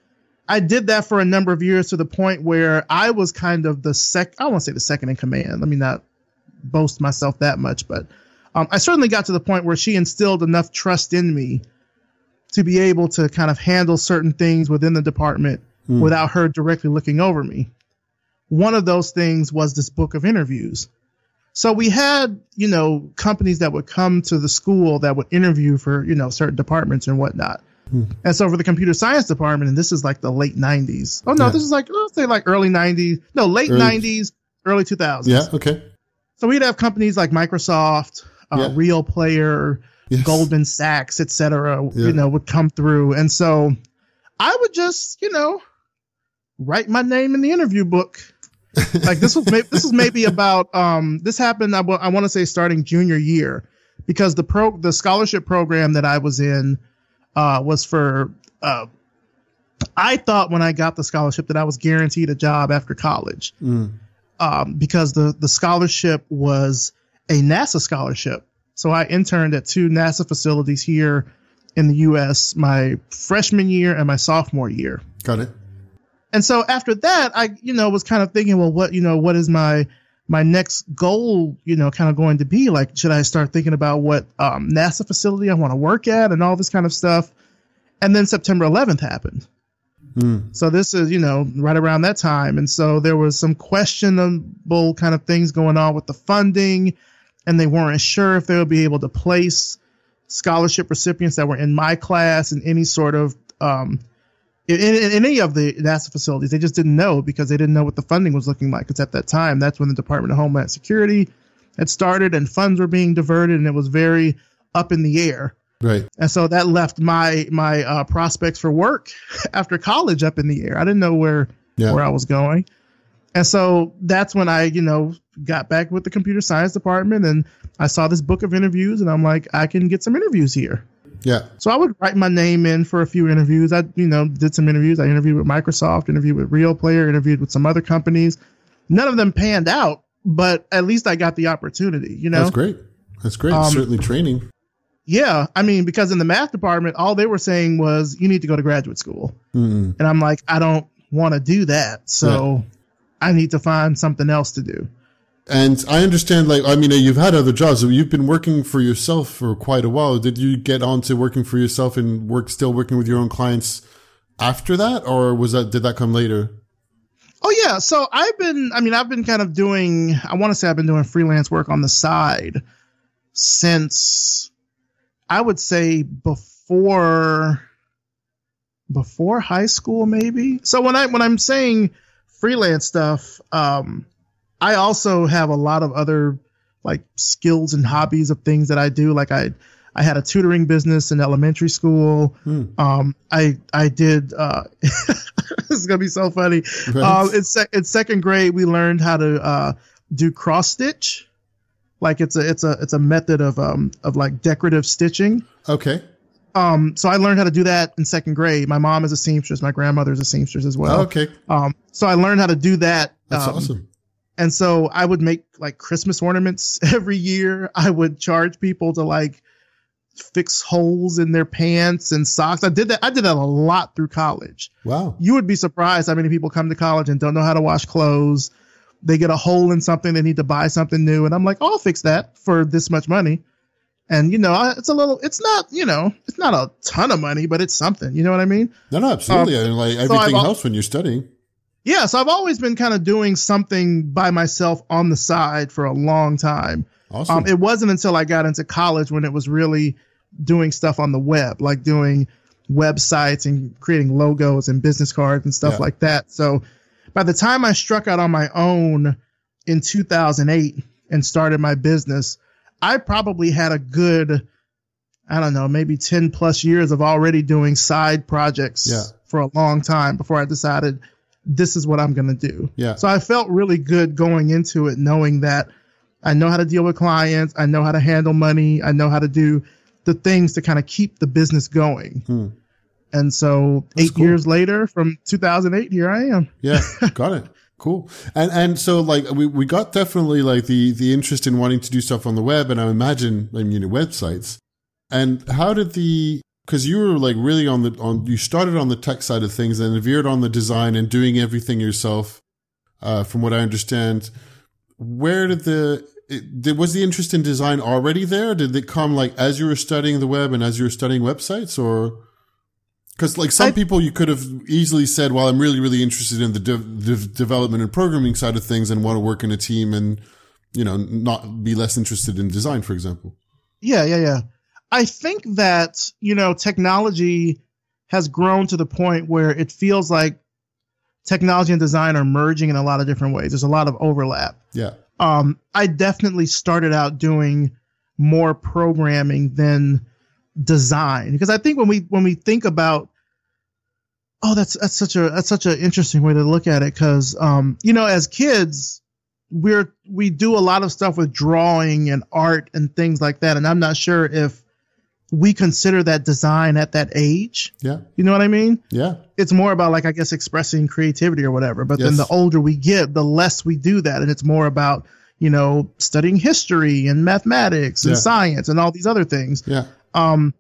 I did that for a number of years to the point where I was kind of the sec. I won't say the second in command. Let me not boast myself that much, but um, I certainly got to the point where she instilled enough trust in me to be able to kind of handle certain things within the department mm. without her directly looking over me. One of those things was this book of interviews. So we had, you know, companies that would come to the school that would interview for, you know, certain departments and whatnot. Hmm. And so for the computer science department, and this is like the late nineties. Oh, no, yeah. This is like, let's say like early nineties. No, late early. nineties, early two thousands. Yeah, okay. So we'd have companies like Microsoft, uh, yeah. Real Player, yes. Goldman Sachs, et cetera, yeah. you know, would come through. And so I would just, you know, write my name in the interview book. Like this was maybe, this was maybe about um this happened I, w- I want to say starting junior year, because the pro the scholarship program that I was in uh was for uh I thought when I got the scholarship that I was guaranteed a job after college mm. um because the the scholarship was a NASA scholarship. So I interned at two NASA facilities here in the U S my freshman year and my sophomore year. Got it. And so after that, I, you know, was kind of thinking, well, what, you know, what is my, my next goal, you know, kind of going to be? Like, should I start thinking about what um, NASA facility I want to work at and all this kind of stuff? And then September eleventh happened. Mm. So this is, you know, right around that time. And so there was some questionable kind of things going on with the funding, and they weren't sure if they would be able to place scholarship recipients that were in my class in any sort of, um, In, in, in any of the NASA facilities. They just didn't know because they didn't know what the funding was looking like. Because at that time, that's when the Department of Homeland Security had started and funds were being diverted, and it was very up in the air. Right. And so that left my my uh, prospects for work after college up in the air. I didn't know where yeah. where I was going. And so that's when I, you know, got back with the computer science department, and I saw this book of interviews, and I'm like, I can get some interviews here. Yeah. So I would write my name in for a few interviews. I, you know, did some interviews. I interviewed with Microsoft, interviewed with Real Player, interviewed with some other companies. None of them panned out, but at least I got the opportunity, you know? That's great. That's great. Um, Certainly training. Yeah. I mean, because in the math department, all they were saying was, you need to go to graduate school. Mm. And I'm like, I don't want to do that. So yeah. I need to find something else to do. And I understand, like, I mean, you've had other jobs. You've been working for yourself for quite a while. Did you get onto working for yourself and work, still working with your own clients after that? Or was that, did that come later? Oh, yeah. So I've been, I mean, I've been kind of doing, I want to say I've been doing freelance work on the side since, I would say before, before high school, maybe. So when I, when I'm saying freelance stuff, um, I also have a lot of other like skills and hobbies of things that I do. Like I, I had a tutoring business in elementary school. Hmm. Um, I, I did, uh, this is going to be so funny. Right. Um, in, sec- in second grade, we learned how to, uh, do cross stitch. Like it's a, it's a, it's a method of, um, of like decorative stitching. Okay. Um, so I learned how to do that in second grade. My mom is a seamstress. My grandmother is a seamstress as well. Oh, okay. Um, so I learned how to do that. That's um, awesome. And so I would make like Christmas ornaments every year. I would charge people to like fix holes in their pants and socks. I did that. I did that a lot through college. Wow. You would be surprised how many people come to college and don't know how to wash clothes. They get a hole in something. They need to buy something new. And I'm like, oh, I'll fix that for this much money. And, you know, I, it's a little, it's not, you know, it's not a ton of money, but it's something. You know what I mean? No, no, absolutely. Um, I mean, like everything so helps when you're studying. Yeah, so I've always been kind of doing something by myself on the side for a long time. Awesome. Um, it wasn't until I got into college when it was really doing stuff on the web, like doing websites and creating logos and business cards and stuff yeah. like that. So by the time I struck out on my own in two thousand eight and started my business, I probably had a good, I don't know, maybe ten plus years of already doing side projects yeah. for a long time before I decided this is what I'm going to do. Yeah. So I felt really good going into it, knowing that I know how to deal with clients. I know how to handle money. I know how to do the things to kind of keep the business going. Hmm. And so That's eight cool. years later from two thousand eight, here I am. Yeah. Got it. Cool. And, and so like we, we got definitely like the, the interest in wanting to do stuff on the web. And I imagine, I mean, websites. And how did the, because you were like really on the, on, you started on the tech side of things and veered on the design and doing everything yourself. Uh, from what I understand, where did the, it, did, was the interest in design already there? Did it come like as you were studying the web and as you were studying websites, or? Because like some I, people you could have easily said, well, I'm really, really interested in the de- de- development and programming side of things and want to work in a team and, you know, not be less interested in design, for example. Yeah, yeah, yeah. I think that, you know, technology has grown to the point where it feels like technology and design are merging in a lot of different ways. There's a lot of overlap. Yeah. Um, I definitely started out doing more programming than design, because I think when we when we think about, oh, that's that's such a that's such an interesting way to look at it, because um, you know, as kids, we're we do a lot of stuff with drawing and art and things like that, and I'm not sure if we consider that design at that age. Yeah. You know what I mean? Yeah. It's more about, like, I guess, expressing creativity or whatever. But yes. Then the older we get, the less we do that. And it's more about, you know, studying history and mathematics and yeah. science and all these other things. Yeah. Um,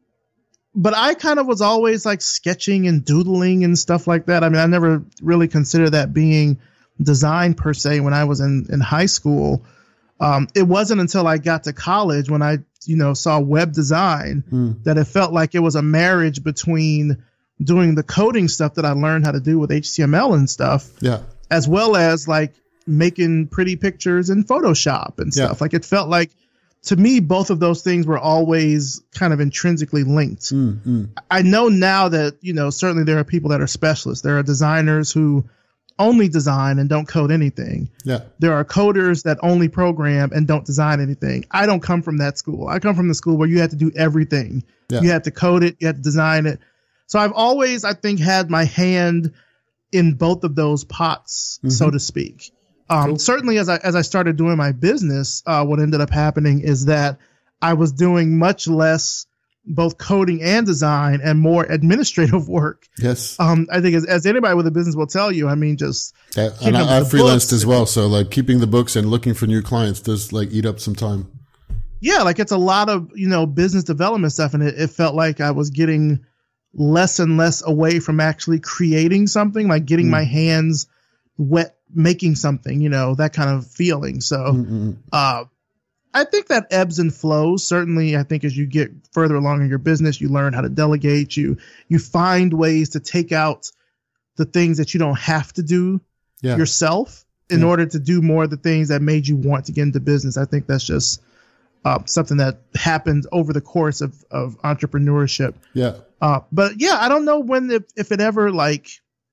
but I kind of was always like sketching and doodling and stuff like that. I mean, I never really considered that being design per se when I was in, in high school. Um, it wasn't until I got to college when I, you know, saw web design mm. that it felt like it was a marriage between doing the coding stuff that I learned how to do with H T M L and stuff, yeah, as well as like making pretty pictures in Photoshop and stuff. Yeah. Like it felt like, to me, both of those things were always kind of intrinsically linked. Mm, mm. I know now that, you know, certainly there are people that are specialists. There are designers who only design and don't code anything. Yeah. There are coders that only program and don't design anything. I don't come from that school. I come from the school where you had to do everything. Yeah. You had to code it. You had to design it. So I've always, I think, had my hand in both of those pots, mm-hmm. so to speak. Um, cool. Certainly, as I as I started doing my business, uh, what ended up happening is that I was doing much less both coding and design and more administrative work. Yes. Um, I think as, as anybody with a business will tell you, I mean, just. Yeah, and I, I freelanced as well. So like keeping the books and looking for new clients does like eat up some time. Yeah. Like it's a lot of, you know, business development stuff. And it, it felt like I was getting less and less away from actually creating something, like getting mm. my hands wet, making something, you know, that kind of feeling. So, Mm-mm. uh, I think that ebbs and flows. Certainly, I think as you get further along in your business, you learn how to delegate. You you find ways to take out the things that you don't have to do yeah. yourself in yeah. order to do more of the things that made you want to get into business. I think that's just uh, something that happened over the course of, of entrepreneurship. Yeah. Uh, but yeah, I don't know when if, if it ever like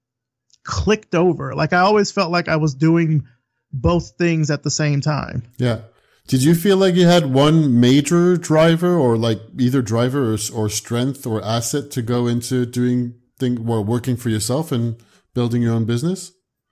clicked over. Like I always felt like I was doing both things at the same time. Yeah. Did you feel like you had one major driver or like either driver or, or strength or asset to go into doing thing or working for yourself and building your own business?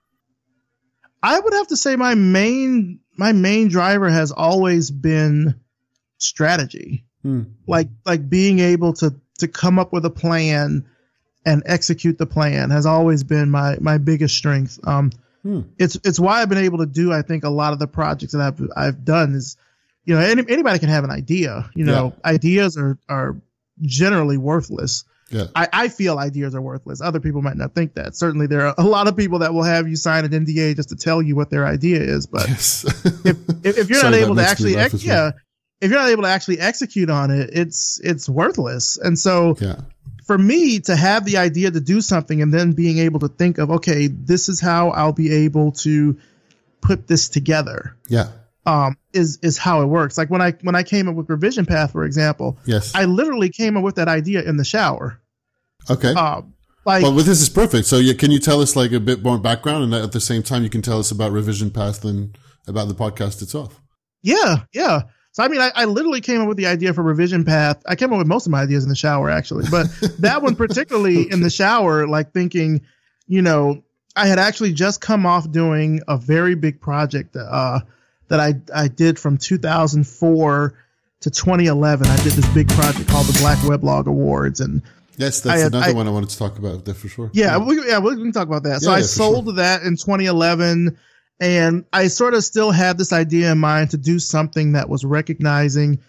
I would have to say my main, my main driver has always been strategy. Hmm. Like, like being able to, to come up with a plan and execute the plan has always been my, my biggest strength. Um, Hmm. It's it's why I've been able to do, I think, a lot of the projects that I've I've done is, you know, any, anybody can have an idea. You know, yeah. ideas are, are generally worthless. Yeah. I, I feel ideas are worthless. Other people might not think that. Certainly, there are a lot of people that will have you sign an N D A just to tell you what their idea is. But yes. if, if if you're Sorry, not able to actually, ex- ex- yeah, if you're not able to actually execute on it, it's it's worthless. And so. Yeah. For me to have the idea to do something and then being able to think of, okay, this is how I'll be able to put this together. Yeah. Um, is, is how it works. Like when I, when I came up with Revision Path, for example, yes, I literally came up with that idea in the shower. Okay. Um, like, well, this is perfect. So you, can you tell us like a bit more background, and at the same time you can tell us about Revision Path and about the podcast itself? Yeah. Yeah. So, I mean, I, I literally came up with the idea for Revision Path. I came up with most of my ideas in the shower, actually. But that one particularly okay. in the shower, like thinking, you know, I had actually just come off doing a very big project uh, that I, I did from two thousand four to twenty eleven. I did this big project called the Black Weblog Awards. And yes, that's had, another I, one I wanted to talk about there for sure. Yeah, yeah. We, yeah, we can talk about that. So yeah, I yeah, sold sure. that in twenty eleven. And I sort of still had this idea in mind to do something that was recognizing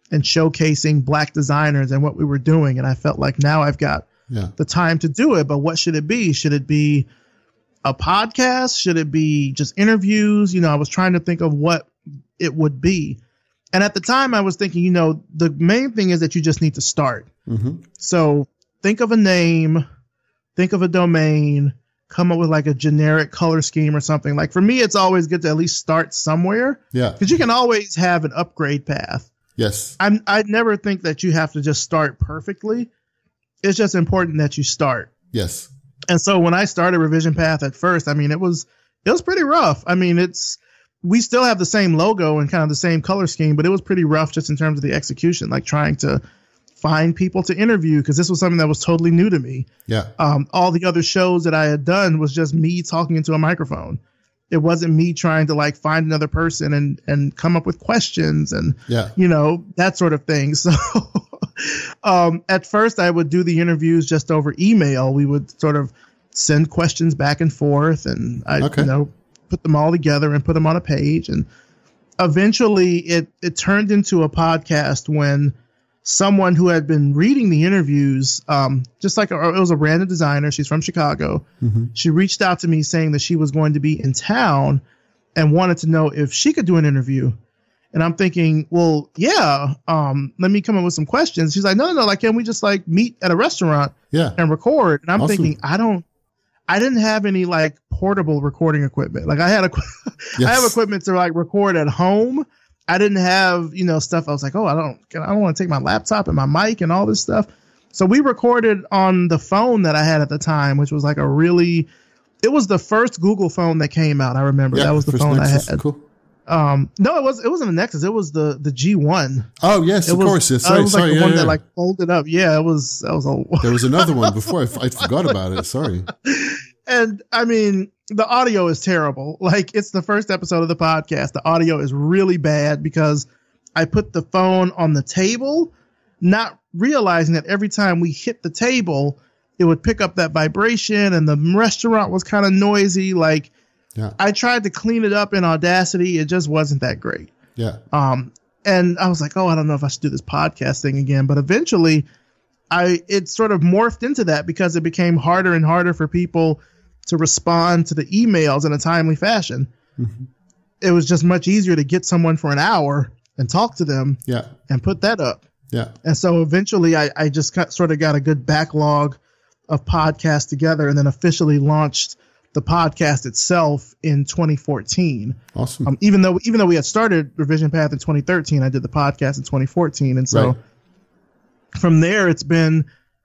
and showcasing Black designers and what we were doing. And I felt like now I've got yeah. the time to do it. But what should it be? Should it be a podcast? Should it be just interviews? You know, I was trying to think of what it would be. And at the time I was thinking, you know, the main thing is that you just need to start. Mm-hmm. So think of a name, think of a domain, come up with like a generic color scheme or something. Like for me, it's always good to at least start somewhere. Yeah. Because you can always have an upgrade path. Yes. I'm, I never think that you have to just start perfectly. It's just important that you start. Yes. And so when I started Revision Path at first, I mean, it was, it was pretty rough. I mean, it's, we still have the same logo and kind of the same color scheme, but it was pretty rough just in terms of the execution, like trying to find people to interview, because this was something that was totally new to me. Yeah. Um, all the other shows that I had done was just me talking into a microphone. It wasn't me trying to like find another person and, and come up with questions and, yeah. you know, that sort of thing. So um, at first I would do the interviews just over email. We would sort of send questions back and forth, and I, okay. you know, put them all together and put them on a page. And eventually it, it turned into a podcast when someone who had been reading the interviews, um, just like a, it was a random designer. She's from Chicago. Mm-hmm. She reached out to me saying that she was going to be in town and wanted to know if she could do an interview. And I'm thinking, well, yeah, um, let me come up with some questions. She's like, no, no, no, like, can we just like meet at a restaurant yeah. and record? And I'm awesome. thinking, I don't, I didn't have any like portable recording equipment. Like I had a, yes. I have equipment to like record at home. I didn't have, you know, stuff. I was like, oh, I don't, I don't want to take my laptop and my mic and all this stuff. So we recorded on the phone that I had at the time, which was like a really, it was the first Google phone that came out. I remember yeah, that was the phone Nexus. I had. Cool. Um, no, it was, it wasn't a Nexus. It was the, the G one. Oh yes, it of was, course. Yes. Sorry, uh, it was sorry, like the yeah, one yeah. that like folded up. Yeah, it was, that was a, there was another one before. I, f- I forgot about it. Sorry. And I mean, the audio is terrible. Like it's the first episode of the podcast. The audio is really bad because I put the phone on the table, not realizing that every time we hit the table, it would pick up that vibration, and the restaurant was kind of noisy. Like yeah. I tried to clean it up in Audacity. It just wasn't that great. Yeah. Um, and I was like, oh, I don't know if I should do this podcast thing again. But eventually I, it sort of morphed into that because it became harder and harder for people to respond to the emails in a timely fashion. Mm-hmm. It was just much easier to get someone for an hour and talk to them yeah. and put that up. Yeah. And so eventually I, I just got, sort of got a good backlog of podcasts together, and then officially launched the podcast itself in twenty fourteen. Awesome. Um, even though, even though we had started Revision Path in twenty thirteen, I did the podcast in twenty fourteen. And so right. from there, it's been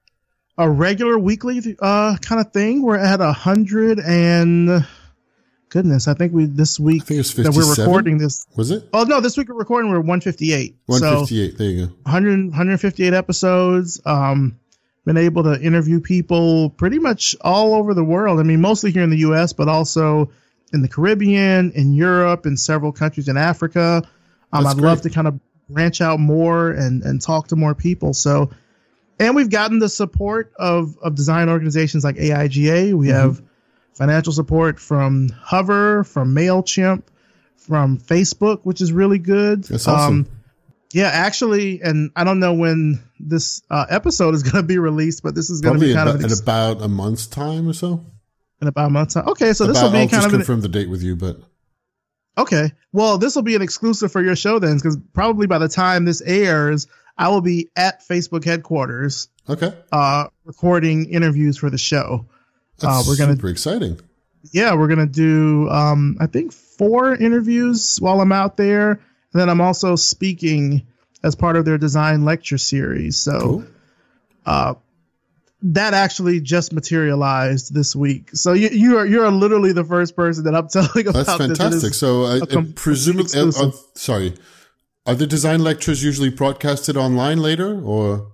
a regular weekly uh, kind of thing. We're at a hundred and goodness, I think we this week I think it's that we're recording this. Was it? Oh no, this week we're recording. We're one fifty-eight. one fifty-eight. So there you go. one hundred, one fifty-eight episodes. Um, been able to interview people pretty much all over the world. I mean, mostly here in the U S, but also in the Caribbean, in Europe, in several countries in Africa. Um, That's I'd great. love to kind of branch out more and and talk to more people. So. And we've gotten the support of, of design organizations like A I G A. We mm-hmm. have financial support from Hover, from MailChimp, from Facebook, which is really good. That's awesome. Um, yeah, actually, and I don't know when this uh, episode is going to be released, but this is going to be kind about, of an ex- ex- in about a month's time or so. In about a month's time. Okay, so this will be I'll kind just of confirm an, the date with you, but okay. Well, this will be an exclusive for your show then, because probably by the time this airs, I will be at Facebook headquarters. Okay. Uh, recording interviews for the show. That's uh, we're gonna, super exciting. Yeah, we're gonna do um, I think four interviews while I'm out there, and then I'm also speaking as part of their design lecture series. So, cool. uh, that actually just materialized this week. So you you are you're literally the first person that I'm telling about. That's fantastic. This. So I, I presumably, uh, uh, sorry, are the design lectures usually broadcasted online later, or?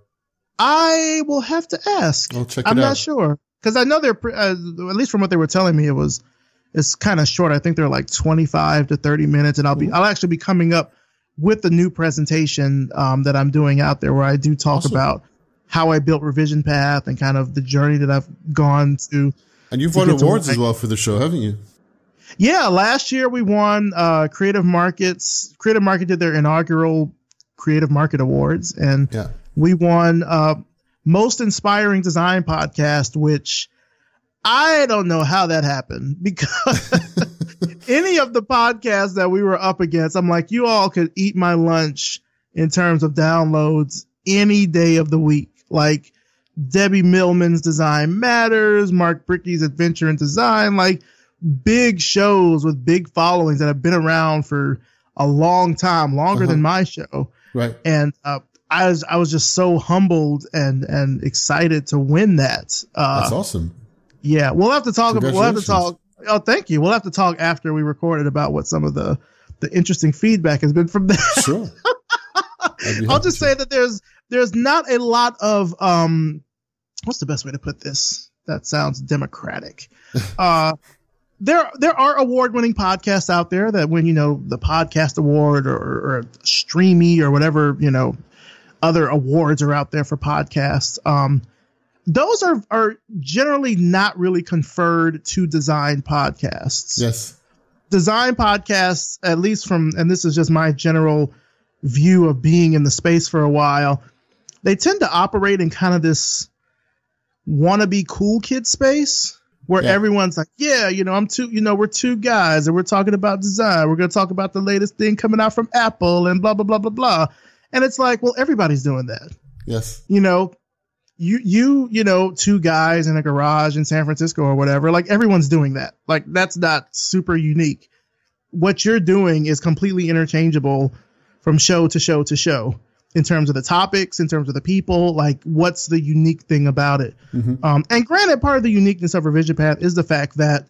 I will have to ask. I'll check it I'm out. not sure, because I know they're uh, at least from what they were telling me, it was it's kind of short. I think they're like twenty-five to thirty minutes, and I'll be I'll actually be coming up with the new presentation um, that I'm doing out there, where I do talk awesome. about how I built Revision Path and kind of the journey that I've gone to. And you've won awards as well for the show, haven't you? Yeah, last year we won uh, Creative Markets. Creative Market did their inaugural Creative Market Awards, and yeah. we won uh, Most Inspiring Design Podcast, which I don't know how that happened, because any of the podcasts that we were up against, I'm like, you all could eat my lunch in terms of downloads any day of the week. Like Debbie Millman's Design Matters, Mark Brickey's Adventure in Design, like big shows with big followings that have been around for a long time, longer uh-huh. than my show. Right. And uh, I was I was just so humbled and and excited to win that. Uh, That's awesome. Yeah, we'll have to talk. About, we'll have to talk. Oh, thank you. We'll have to talk after we recorded about what some of the the interesting feedback has been from that. Sure. I'll just to. say that there's there's not a lot of um what's the best way to put this? That sounds democratic. uh there there are award-winning podcasts out there that win, you know, the podcast award or, or Streamy or whatever, you know, other awards are out there for podcasts. Um those are are generally not really conferred to design podcasts. Yes. Design podcasts, at least from, and this is just my general view of being in the space for a while, they tend to operate in kind of this wannabe cool kid space where yeah. everyone's like, yeah, you know, I'm two, you know, we're two guys and we're talking about design. We're going to talk about the latest thing coming out from Apple and blah, blah, blah, blah, blah. And it's like, well, everybody's doing that. Yes. You know, you, you, you know, two guys in a garage in San Francisco or whatever, like everyone's doing that. Like that's not super unique. What you're doing is completely interchangeable from show to show to show in terms of the topics, in terms of the people, like what's the unique thing about it? Mm-hmm. Um, and granted, part of the uniqueness of Revision Path is the fact that,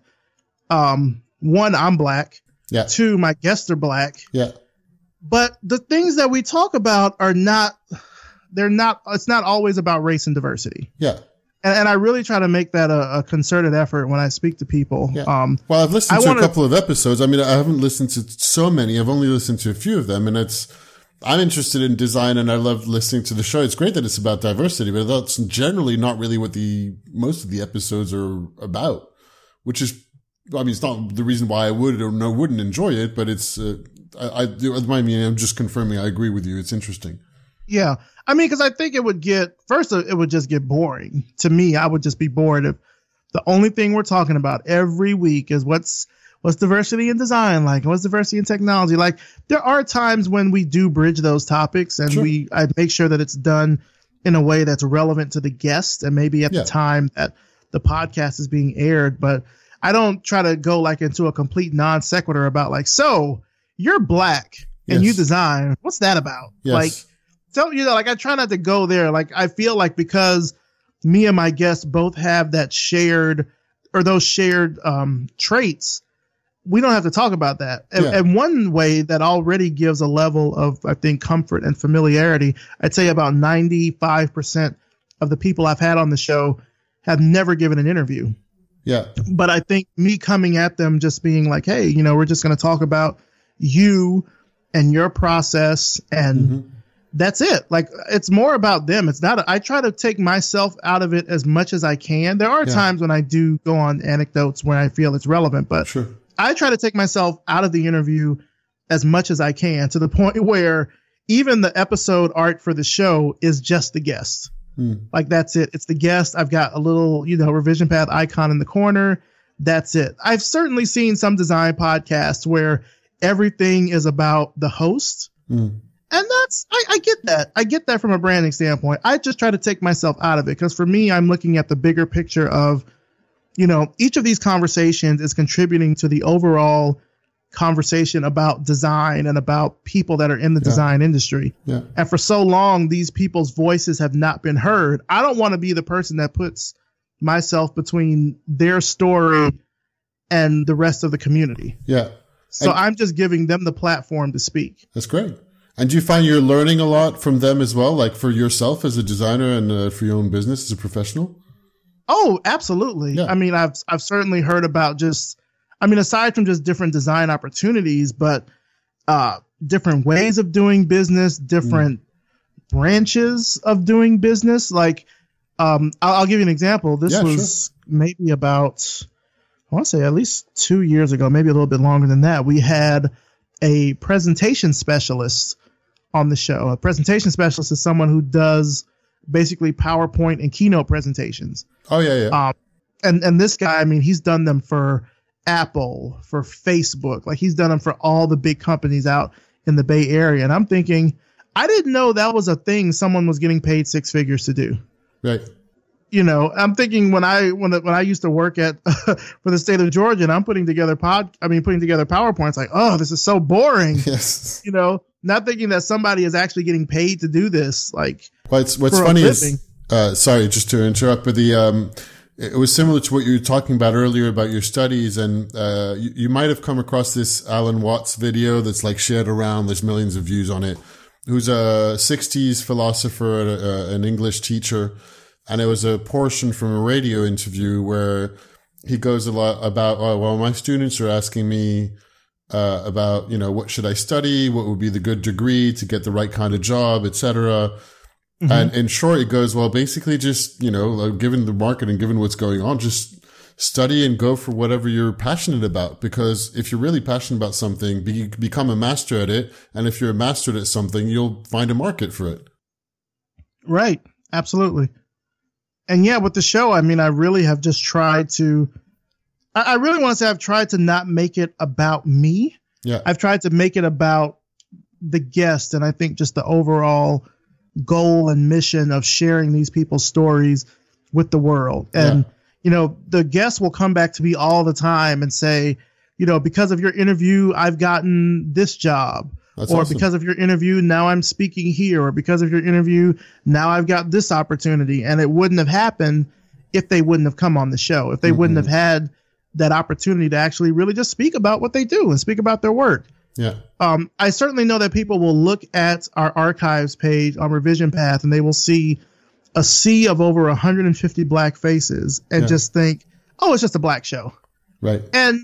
um, one, I'm black. Yeah. Two, my guests are black. Yeah. But the things that we talk about are not, they're not, it's not always about race and diversity. Yeah. And, and I really try to make that a, a concerted effort when I speak to people. Yeah. Um, well, I've listened I to wanna, a couple of episodes. I mean, I haven't listened to so many. I've only listened to a few of them, and it's, I'm interested in design and I love listening to the show. It's great that it's about diversity, but that's generally not really what the, most of the episodes are about, which is, I mean, it's not the reason why I would or no wouldn't enjoy it, but it's, uh, I, I, I mean, I'm just confirming I agree with you. It's interesting. Yeah. I mean, because I think it would get, first, it would just get boring. To me, I would just be bored if the only thing we're talking about every week is what's what's diversity in design like, what's diversity in technology like. There are times when we do bridge those topics, and sure. we I make sure that it's done in a way that's relevant to the guest and maybe at yeah. the time that the podcast is being aired. But I don't try to go like into a complete non sequitur about like, so you're black and yes. you design. What's that about? Yes. Like. So, you know, like I try not to go there. Like I feel like because me and my guests both have that shared or those shared um, traits, we don't have to talk about that. And, yeah. and one way that already gives a level of, I think, comfort and familiarity, I'd say about ninety-five percent of the people I've had on the show have never given an interview. Yeah. But I think me coming at them just being like, hey, you know, we're just going to talk about you and your process and mm-hmm. that's it. Like it's more about them. It's not, a, I try to take myself out of it as much as I can. There are yeah. times when I do go on anecdotes where I feel it's relevant, but sure. I try to take myself out of the interview as much as I can, to the point where even the episode art for the show is just the guest. Hmm. Like that's it. It's the guest. I've got a little, you know, Revision Path icon in the corner. That's it. I've certainly seen some design podcasts where everything is about the host. Hmm. And that's, I, I get that. I get that from a branding standpoint. I just try to take myself out of it because for me, I'm looking at the bigger picture of, you know, each of these conversations is contributing to the overall conversation about design and about people that are in the yeah. design industry. Yeah. And for so long, these people's voices have not been heard. I don't want to be the person that puts myself between their story and the rest of the community. Yeah. So and I'm just giving them the platform to speak. That's great. And do you find you're learning a lot from them as well, like for yourself as a designer and uh, for your own business as a professional? Oh, absolutely. Yeah. I mean, I've I've certainly heard about just, I mean, aside from just different design opportunities, but uh, different ways of doing business, different mm. branches of doing business. Like, um, I'll, I'll give you an example. This yeah, was sure. maybe about, I want to say at least two years ago, maybe a little bit longer than that. We had a presentation specialist on the show. A presentation specialist is someone who does basically PowerPoint and keynote presentations. Oh yeah, yeah. Um, and and this guy, I mean, he's done them for Apple, for Facebook, like he's done them for all the big companies out in the Bay Area. And I'm thinking, I didn't know that was a thing someone was getting paid six figures to do. Right. You know, I'm thinking when I when when I used to work at for the state of Georgia, and I'm putting together pod, I mean, putting together PowerPoints, like, oh, this is so boring. Yes. You know, not thinking that somebody is actually getting paid to do this. Like, what's what's funny is, uh, sorry, just to interrupt, but the um, it was similar to what you were talking about earlier about your studies, and uh, you, you might have come across this Alan Watts video that's like shared around. There's millions of views on it. Who's a sixties philosopher, uh, an English teacher. And it was a portion from a radio interview where he goes a lot about, oh, well, my students are asking me uh, about, you know, what should I study? What would be the good degree to get the right kind of job, et cetera. Mm-hmm. And in short, it goes, well, basically just, you know, given the market and given what's going on, just study and go for whatever you're passionate about. Because if you're really passionate about something, be, become a master at it. And if you're a master at something, you'll find a market for it. Right. Absolutely. And yeah, with the show, I mean, I really have just tried to, I, I really want to say I've tried to not make it about me. Yeah. I've tried to make it about the guest. And I think just the overall goal and mission of sharing these people's stories with the world. And, yeah. you know, the guests will come back to me all the time and say, you know, because of your interview, I've gotten this job. That's or awesome. Because of your interview, now I'm speaking here, or because of your interview, now I've got this opportunity. And it wouldn't have happened if they wouldn't have come on the show, if they mm-hmm. wouldn't have had that opportunity to actually really just speak about what they do and speak about their work. Yeah. Um, I certainly know that people will look at our archives page on Revision Path and they will see a sea of over one hundred fifty black faces and yeah. just think, oh, it's just a black show. Right. And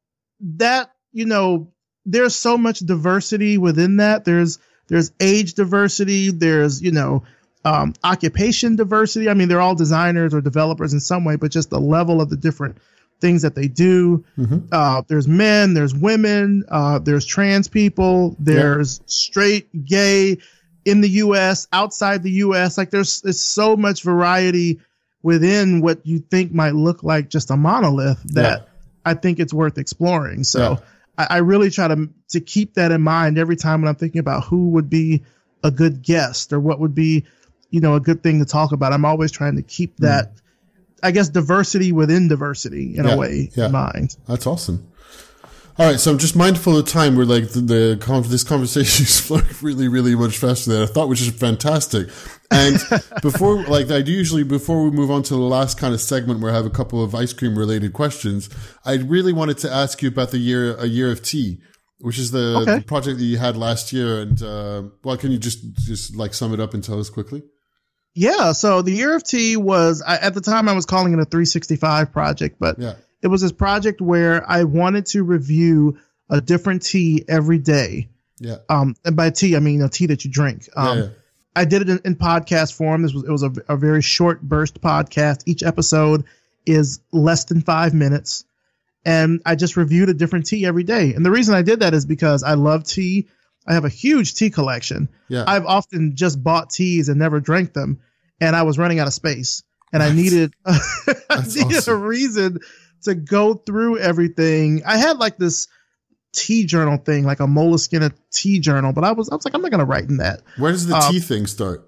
that, you know, there's so much diversity within that. There's there's age diversity. There's, you know, um, occupation diversity. I mean, they're all designers or developers in some way, but just the level of the different things that they do. Mm-hmm. Uh, there's men, there's women, uh, there's trans people, there's yeah. straight, gay in the U S, outside the U S. Like there's, there's so much variety within what you think might look like just a monolith that yeah. I think it's worth exploring. So. Yeah. I really try to to keep that in mind every time when I'm thinking about who would be a good guest or what would be, you know, a good thing to talk about. I'm always trying to keep that, mm. I guess, diversity within diversity in yeah, a way yeah. in mind. That's awesome. All right, so I'm just mindful of time. We're like the, the this conversation is flowing really, really much faster than I thought, which is fantastic. And before, like I do usually, before we move on to the last kind of segment where I have a couple of ice cream related questions, I really wanted to ask you about the year, a year of tea, which is the, okay. the project that you had last year. And uh, well, can you just just like sum it up and tell us quickly? Yeah. So the year of tea was I, at the time I was calling it a three sixty-five project, but yeah. it was this project where I wanted to review a different tea every day. Yeah. Um, and by tea, I mean a tea that you drink. Um, yeah, yeah. I did it in, in podcast form. This was, it was a, a very short burst podcast. Each episode is less than five minutes. And I just reviewed a different tea every day. And the reason I did that is because I love tea. I have a huge tea collection. Yeah. I've often just bought teas and never drank them. And I was running out of space. And I needed, I needed awesome. a reason to go through everything. I had like this tea journal thing, like a Moleskine tea journal, but I was, I was like, I'm not going to write in that. Where does the um, tea thing start?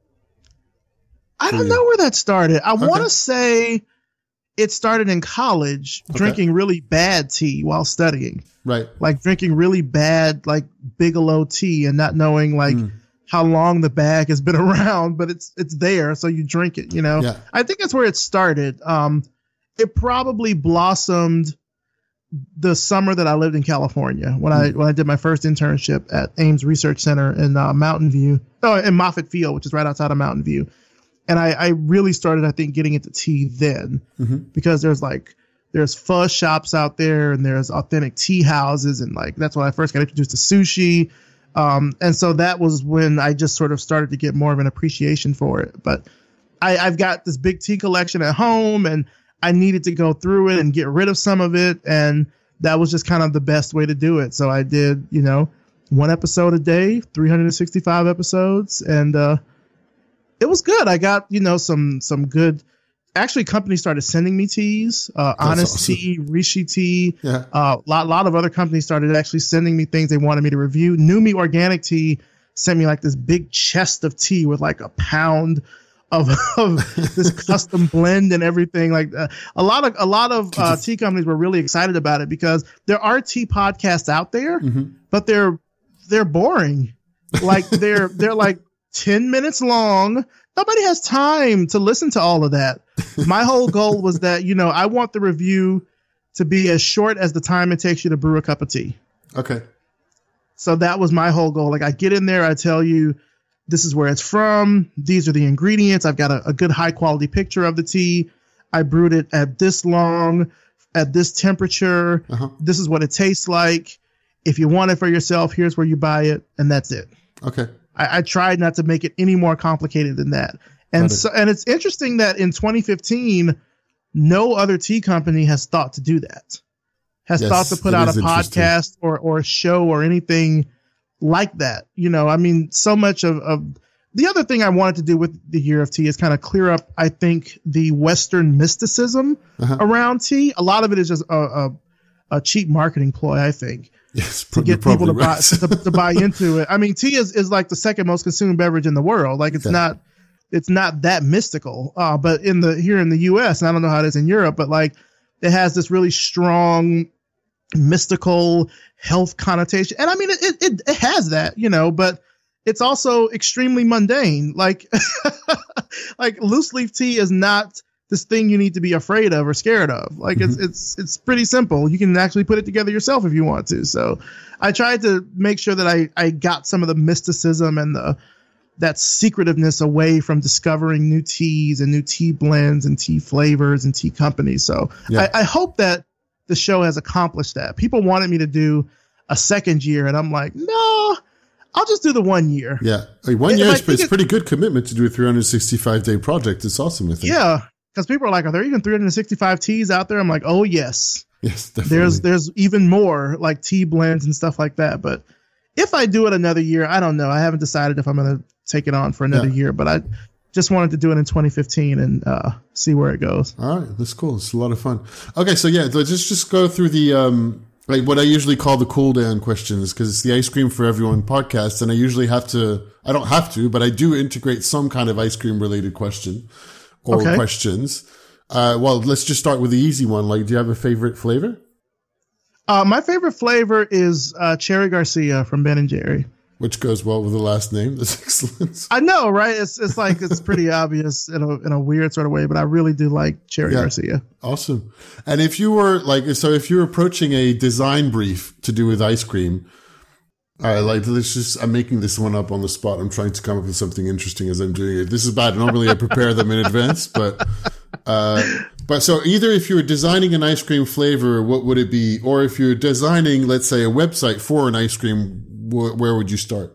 I don't you? know where that started. I okay. want to say it started in college, okay. drinking really bad tea while studying. Right. Like drinking really bad, like Bigelow tea and not knowing like mm. how long the bag has been around, but it's, it's there. So you drink it, you know, yeah. I think that's where it started. Um, it probably blossomed the summer that I lived in California when mm. I when I did my first internship at Ames Research Center in uh, Mountain View, oh, in Moffett Field, which is right outside of Mountain View. And I, I really started, I think, getting into tea then mm-hmm. because there's like there's fuzz shops out there and there's authentic tea houses. And like that's when I first got introduced to sushi. Um, and so that was when I just sort of started to get more of an appreciation for it. But I, I've got this big tea collection at home and I needed to go through it and get rid of some of it. And that was just kind of the best way to do it. So I did, you know, one episode a day, three hundred sixty-five episodes. And uh, it was good. I got, you know, some some good. Actually, companies started sending me teas, uh, Honest awesome. Tea, Rishi Tea. A Yeah. uh, lot, lot of other companies started actually sending me things they wanted me to review. New Me Organic Tea sent me like this big chest of tea with like a pound of, of this custom blend and everything. Like uh, a lot of a lot of uh, tea companies were really excited about it because there are tea podcasts out there, Mm-hmm. but they're they're boring. Like they're they're like ten minutes long. Nobody has time to listen to all of that. My whole goal was that, you know, I want the review to be as short as the time it takes you to brew a cup of tea. Okay. So that was my whole goal. Like I get in there, I tell you, this is where it's from. These are the ingredients. I've got a, a good high quality picture of the tea. I brewed it at this long, at this temperature. Uh-huh. This is what it tastes like. If you want it for yourself, here's where you buy it. And that's it. Okay. I, I tried not to make it any more complicated than that. And so, and it's interesting that in twenty fifteen, no other tea company has thought to do that. Has Yes, thought to put it out a is interesting. podcast or or a show or anything like that. You know, I mean, so much of, of the other thing I wanted to do with the Year of Tea is kind of clear up, I think, the Western mysticism Uh-huh. around tea. A lot of it is just a, a, a cheap marketing ploy, I think. Yes. To You're get people to probably buy right. to, to buy into it. I mean, tea is, is like the second most consumed beverage in the world. Like it's Yeah. not it's not that mystical. Uh, but in the here in the U S, and I don't know how it is in Europe, but like it has this really strong mystical health connotation. And I mean, it it, it has that, you know, but it's also extremely mundane. Like like loose leaf tea is not this thing you need to be afraid of or scared of. Like it's, it's, it's pretty simple. You can actually put it together yourself if you want to. So I tried to make sure that I, I got some of the mysticism and the, that secretiveness away from discovering new teas and new tea blends and tea flavors and tea companies. So Yeah. I, I hope that the show has accomplished that. People wanted me to do a second year and I'm like, no, I'll just do the one year. Yeah. Like one And year I is think it's it- pretty good commitment to do a three hundred sixty-five day project. It's awesome, I think. Yeah. Because people are like, are there even three hundred sixty-five teas out there? I'm like, oh, yes. Yes, definitely. There's there's even more like tea blends and stuff like that. But if I do it another year, I don't know. I haven't decided if I'm going to take it on for another Yeah. year. But I just wanted to do it in twenty fifteen and uh, see where it goes. All right, that's cool. It's a lot of fun. Okay, so yeah, let's just just go through the um like what I usually call the cool down questions because it's the Ice Cream for Everyone podcast, and I usually have to. I don't have to, but I do integrate some kind of ice cream related question or Okay. questions. Uh, well, let's just start with the easy one. Like, do you have a favorite flavor? Uh, my favorite flavor is uh, Cherry Garcia from Ben and Jerry. Which goes well with the last name. That's excellent. I know, right? It's it's like it's pretty obvious in a in a weird sort of way, but I really do like Cherry Yeah. Garcia. Awesome. And if you were like, so if you're approaching a design brief to do with ice cream, all right, like let's just, I'm making this one up on the spot. I'm trying to come up with something interesting as I'm doing it. This is bad. Normally I prepare them in advance, but, uh, but so either if you're designing an ice cream flavor, what would it be? Or if you're designing, let's say, a website for an ice cream, wh- where would you start?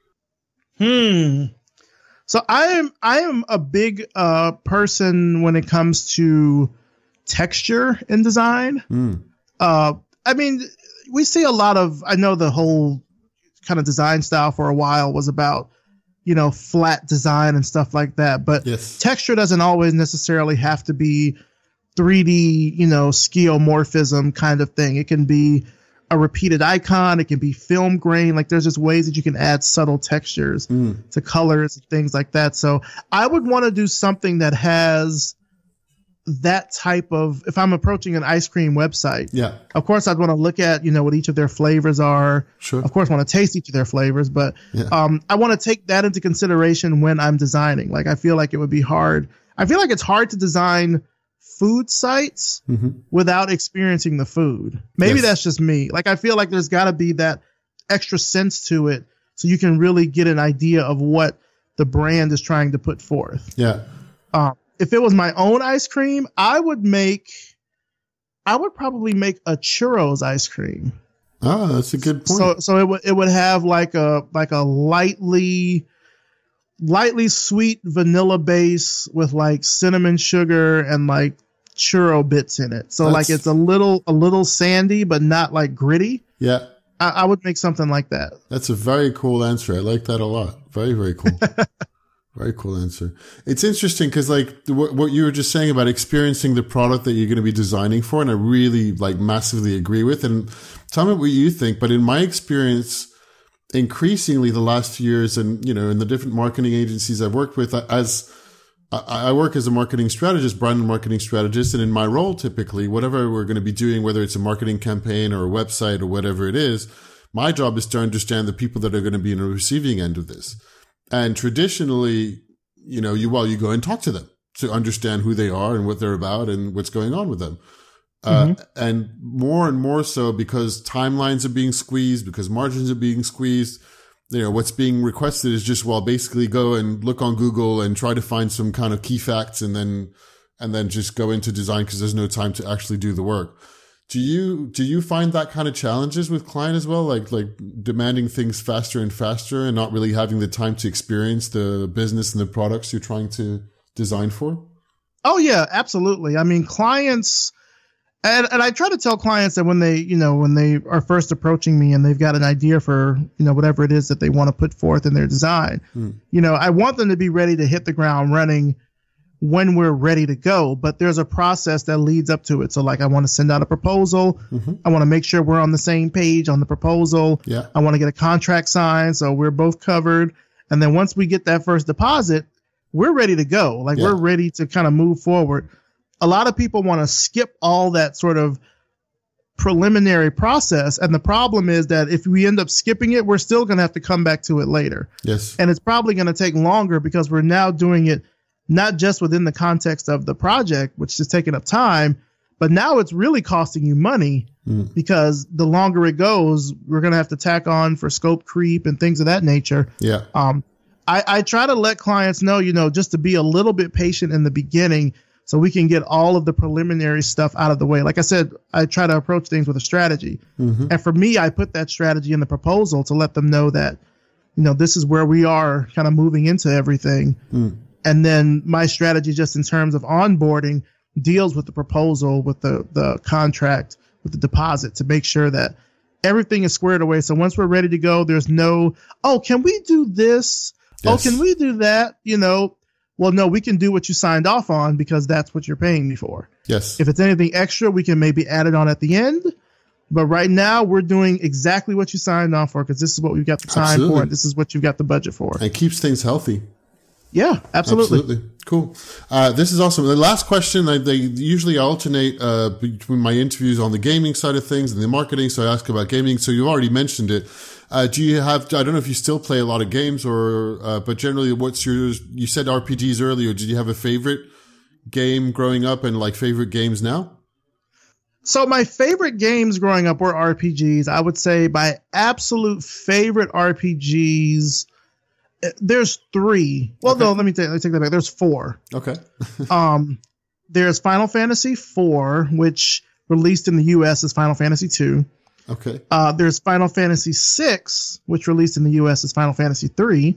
Hmm. So I am I am a big uh person when it comes to texture in design. Mm. Uh, I mean, we see a lot of. I know the whole kind of design style for a while was about, you know, flat design and stuff like that. But Yes. texture doesn't always necessarily have to be three D, you know, skeuomorphism kind of thing. It can be a repeated icon. It can be film grain. Like there's just ways that you can add subtle textures Mm. to colors and things like that. So I would want to do something that has that type of, if I'm approaching an ice cream website, Yeah. of course I'd want to look at, you know, what each of their flavors are. Sure. Of course, want to taste each of their flavors, but Yeah. um, I want to take that into consideration when I'm designing. Like, I feel like it would be hard. I feel like it's hard to design food sites hmm without experiencing the food. Maybe Yes. that's just me. Like, I feel like there's got to be that extra sense to it so you can really get an idea of what the brand is trying to put forth. Yeah. Um, if it was my own ice cream, I would make, I would probably make a churros ice cream. Ah, that's a good point. So, so it would, it would have like a, like a lightly, lightly sweet vanilla base with like cinnamon sugar and like churro bits in it. So like That's- it's a little, a little sandy, but not like gritty. yeah. I, I would make something like that. That's a very cool answer. I like that a lot. Very, very cool. Very cool answer. It's interesting because like what, what you were just saying about experiencing the product that you're going to be designing for, and I really like massively agree with. And tell me what you think. But in my experience, increasingly the last few years, and you know, in the different marketing agencies I've worked with, as I, I work as a marketing strategist, brand and marketing strategist, and in my role, typically, whatever we're going to be doing, whether it's a marketing campaign or a website or whatever it is, my job is to understand the people that are going to be in the receiving end of this. And traditionally, you know, you, well, you go and talk to them to understand who they are and what they're about and what's going on with them. Mm-hmm. Uh, and more and more so because timelines are being squeezed, because margins are being squeezed. You know, what's being requested is just, well, basically go and look on Google and try to find some kind of key facts and then, and then just go into design because there's no time to actually do the work. Do you, do you find that kind of challenges with client as well? Like, like demanding things faster and faster and not really having the time to experience the business and the products you're trying to design for? Oh yeah, absolutely. I mean, clients, and, and I try to tell clients that when they, you know, when they are first approaching me and they've got an idea for, you know, whatever it is that they want to put forth in their design, hmm. you know, I want them to be ready to hit the ground running when we're ready to go, but there's a process that leads up to it. So like, I want to send out a proposal. Mm-hmm. I want to make sure we're on the same page on the proposal. Yeah. I want to get a contract signed so we're both covered. And then once we get that first deposit, we're ready to go. Like yeah. we're ready to kind of move forward. A lot of people want to skip all that sort of preliminary process. And the problem is that if we end up skipping it, we're still going to have to come back to it later. Yes. And it's probably going to take longer because we're now doing it not just within the context of the project, which is taking up time, but now it's really costing you money mm. because the longer it goes, we're going to have to tack on for scope creep and things of that nature. Yeah. Um, I, I try to let clients know, you know, just to be a little bit patient in the beginning so we can get all of the preliminary stuff out of the way. Like I said, I try to approach things with a strategy. Mm-hmm. And for me, I put that strategy in the proposal to let them know that, you know, this is where we are kind of moving into everything. Mm. And then my strategy just in terms of onboarding deals with the proposal, with the, the contract, with the deposit to make sure that everything is squared away. So once we're ready to go, there's no, oh, can we do this? Yes. Oh, can we do that? You know, well, no, we can do what you signed off on because that's what you're paying me for. Yes. If it's anything extra, we can maybe add it on at the end. But right now we're doing exactly what you signed off for because this is what we've got the time Absolutely. for. And this is what you've got the budget for. And it keeps things healthy. Yeah, absolutely. Absolutely. Cool. Uh, this is awesome. The last question, I, they usually alternate uh, between my interviews on the gaming side of things and the marketing. So I ask about gaming. So you've already mentioned it. Uh, do you have, I don't know if you still play a lot of games or, uh, but generally what's your, you said R P Gs earlier. Did you have a favorite game growing up and like favorite games now? So my favorite games growing up were R P Gs. I would say my absolute favorite R P Gs, there's three. Well, okay. no, let me, take, let me take that back. There's four. Okay. um, there's Final Fantasy four, which released in the U S as Final Fantasy two. Okay. Uh, there's Final Fantasy six, which released in the U S as Final Fantasy three.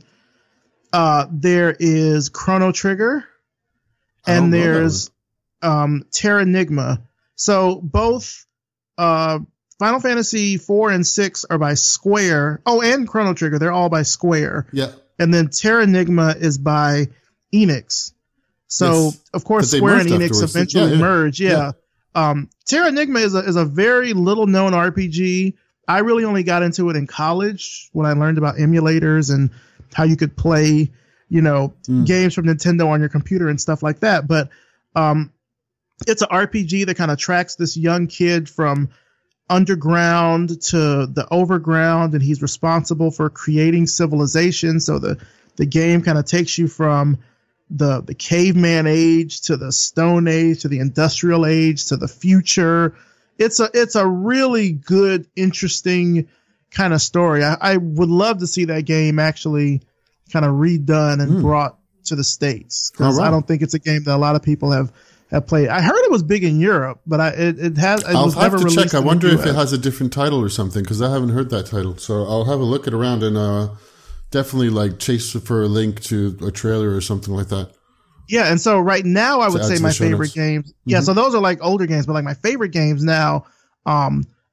Uh, there is Chrono Trigger, and there's um, Terranigma. So both uh, Final Fantasy four and six are by Square. Oh, and Chrono Trigger, they're all by Square. Yeah. And then Terranigma is by Enix. So, yes. of course, Square and Enix afterwards. eventually yeah, yeah. merge. Yeah. yeah. Um, Terranigma is a, is a very little known R P G. I really only got into it in college when I learned about emulators and how you could play, you know, mm. games from Nintendo on your computer and stuff like that. But um, it's an R P G that kind of tracks this young kid from underground to the overground, and he's responsible for creating civilization. So the, the game kind of takes you from the the caveman age to the stone age to the industrial age to the future. It's a it's a really good, interesting kind of story. I, I would love to see that game actually kind of redone and mm. brought to the States, because right. I don't think it's a game that a lot of people have have played. I heard it was big in Europe, but I it, it has. It I'll was have never to check. I wonder if it has a different title or something, because I haven't heard that title. So I'll have a look at around and uh, definitely like chase for a link to a trailer or something like that. Yeah, and so right now I would say my favorite games. Yeah, mm-hmm. so those are like older games, but like my favorite games now, um,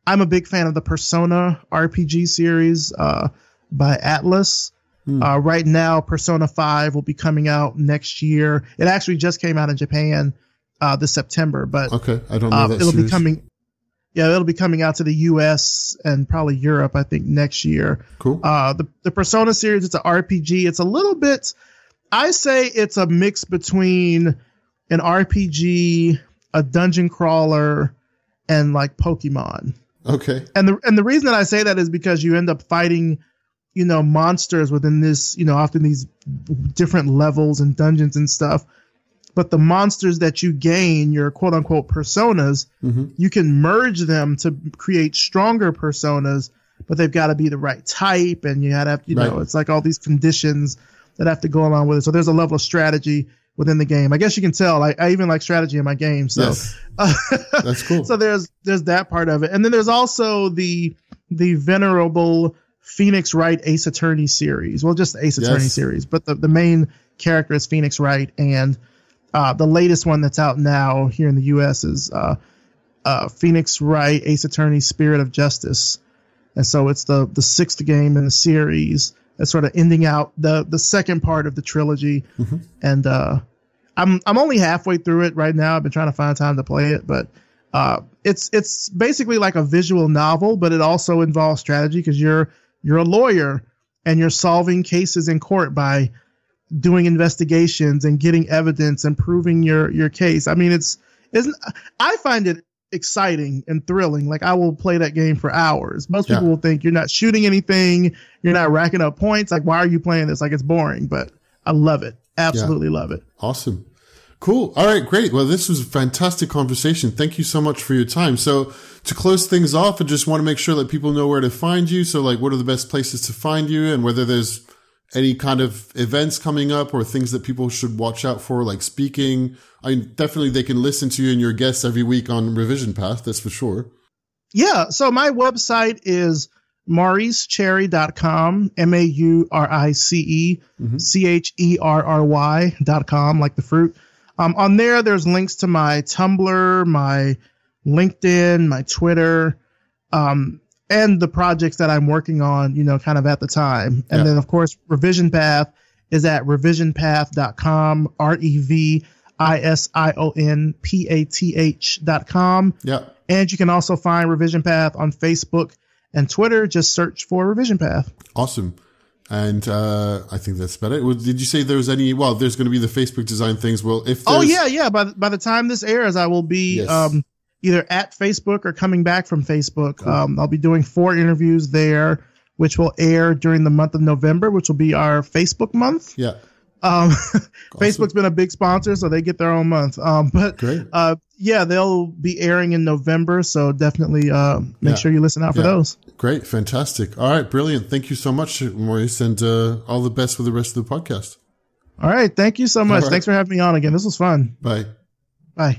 I'm a big fan of the Persona R P G series uh, by Atlas. Hmm. Uh, right now, Persona five will be coming out next year. It actually just came out in Japan uh, this September, but okay, I don't know uh, that it'll series. be coming. Yeah, it'll be coming out to the U S and probably Europe, I think, next year. Cool. Uh, the the Persona series, it's an R P G. It's a little bit. I say it's a mix between an R P G, a dungeon crawler, and like Pokemon. Okay. And the and the reason that I say that is because you end up fighting, you know, monsters within this, you know, often these different levels and dungeons and stuff. But the monsters that you gain, your quote unquote personas, mm-hmm. you can merge them to create stronger personas, but they've got to be the right type. And you gotta have, you right. know, it's like all these conditions that have to go along with it. So there's a level of strategy within the game. I guess you can tell I, I even like strategy in my game. So yes. uh, that's cool. So there's, there's that part of it. And then there's also the, the venerable Phoenix Wright Ace Attorney series. Well, just the Ace yes. Attorney series, but the, the main character is Phoenix Wright. And, uh, the latest one that's out now here in the U S is, uh, uh, Phoenix Wright Ace Attorney Spirit of Justice. And so it's the, the sixth game in the series. That's sort of ending out the the second part of the trilogy. Mm-hmm. And uh, I'm I'm only halfway through it right now. I've been trying to find time to play it, but uh, it's it's basically like a visual novel, but it also involves strategy because you're you're a lawyer and you're solving cases in court by doing investigations and getting evidence and proving your your case. I mean, it's isn't I find it exciting and thrilling. Like I will play that game for hours. Most yeah. people will think you're not shooting anything, you're not racking up points. Like, why are you playing this? Like, it's boring, but I love it. Absolutely yeah. love it. Awesome. Cool. All right, great. Well, this was a fantastic conversation. Thank you so much for your time. So to close things off, I just want to make sure that people know where to find you. So like, what are the best places to find you and whether there's any kind of events coming up or things that people should watch out for, like speaking. I mean, definitely they can listen to you and your guests every week on Revision Path. That's for sure. Yeah. So my website is maurice cherry dot com, M A U R I C E C H E R R Y dot com, like the fruit. Um, on there, there's links to my Tumblr, my LinkedIn, my Twitter, um, and the projects that I'm working on, you know, kind of at the time. And yeah. then, of course, Revision Path is at revision path dot com, R E V I S I O N P A T H dot com. Yeah. And you can also find Revision Path on Facebook and Twitter. Just search for Revision Path. Awesome. And uh, I think that's about it. Well, did you say there was any, well, there's going to be the Facebook design things. Well, if there's... Oh, yeah, yeah. By, by the time this airs, I will be... Yes. Um, either at Facebook or coming back from Facebook. Cool. Um, I'll be doing four interviews there, which will air during the month of November, which will be our Facebook month. Yeah. Um, awesome. Facebook's been a big sponsor, so they get their own month. Um, but Great. Uh, yeah, they'll be airing in November, so definitely uh, make yeah. sure you listen out for yeah. those. Great. Fantastic. All right. Brilliant. Thank you so much, Maurice, and uh, all the best with the rest of the podcast. All right. Thank you so much. Right. Thanks for having me on again. This was fun. Bye. Bye.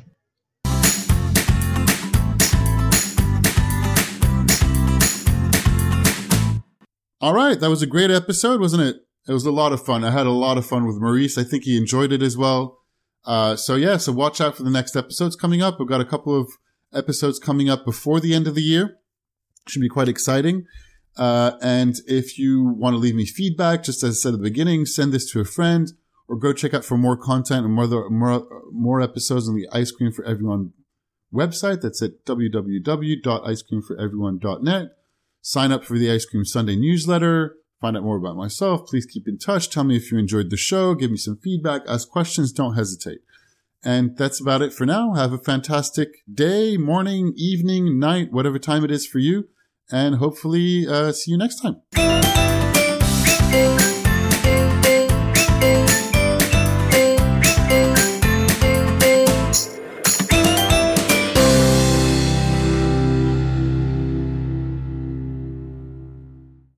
All right. That was a great episode, wasn't it? It was a lot of fun. I had a lot of fun with Maurice. I think he enjoyed it as well. Uh, so yeah, so watch out for the next episodes coming up. We've got a couple of episodes coming up before the end of the year. Should be quite exciting. Uh, and if you want to leave me feedback, just as I said at the beginning, send this to a friend or go check out for more content and more, more, more episodes on the Ice Cream for Everyone website. That's at w w w dot ice cream for everyone dot net. Sign up for the Ice Cream Sunday newsletter. Find out more about myself. Please keep in touch. Tell me if you enjoyed the show. Give me some feedback. Ask questions. Don't hesitate. And that's about it for now. Have a fantastic day, morning, evening, night, whatever time it is for you. And hopefully uh, see you next time.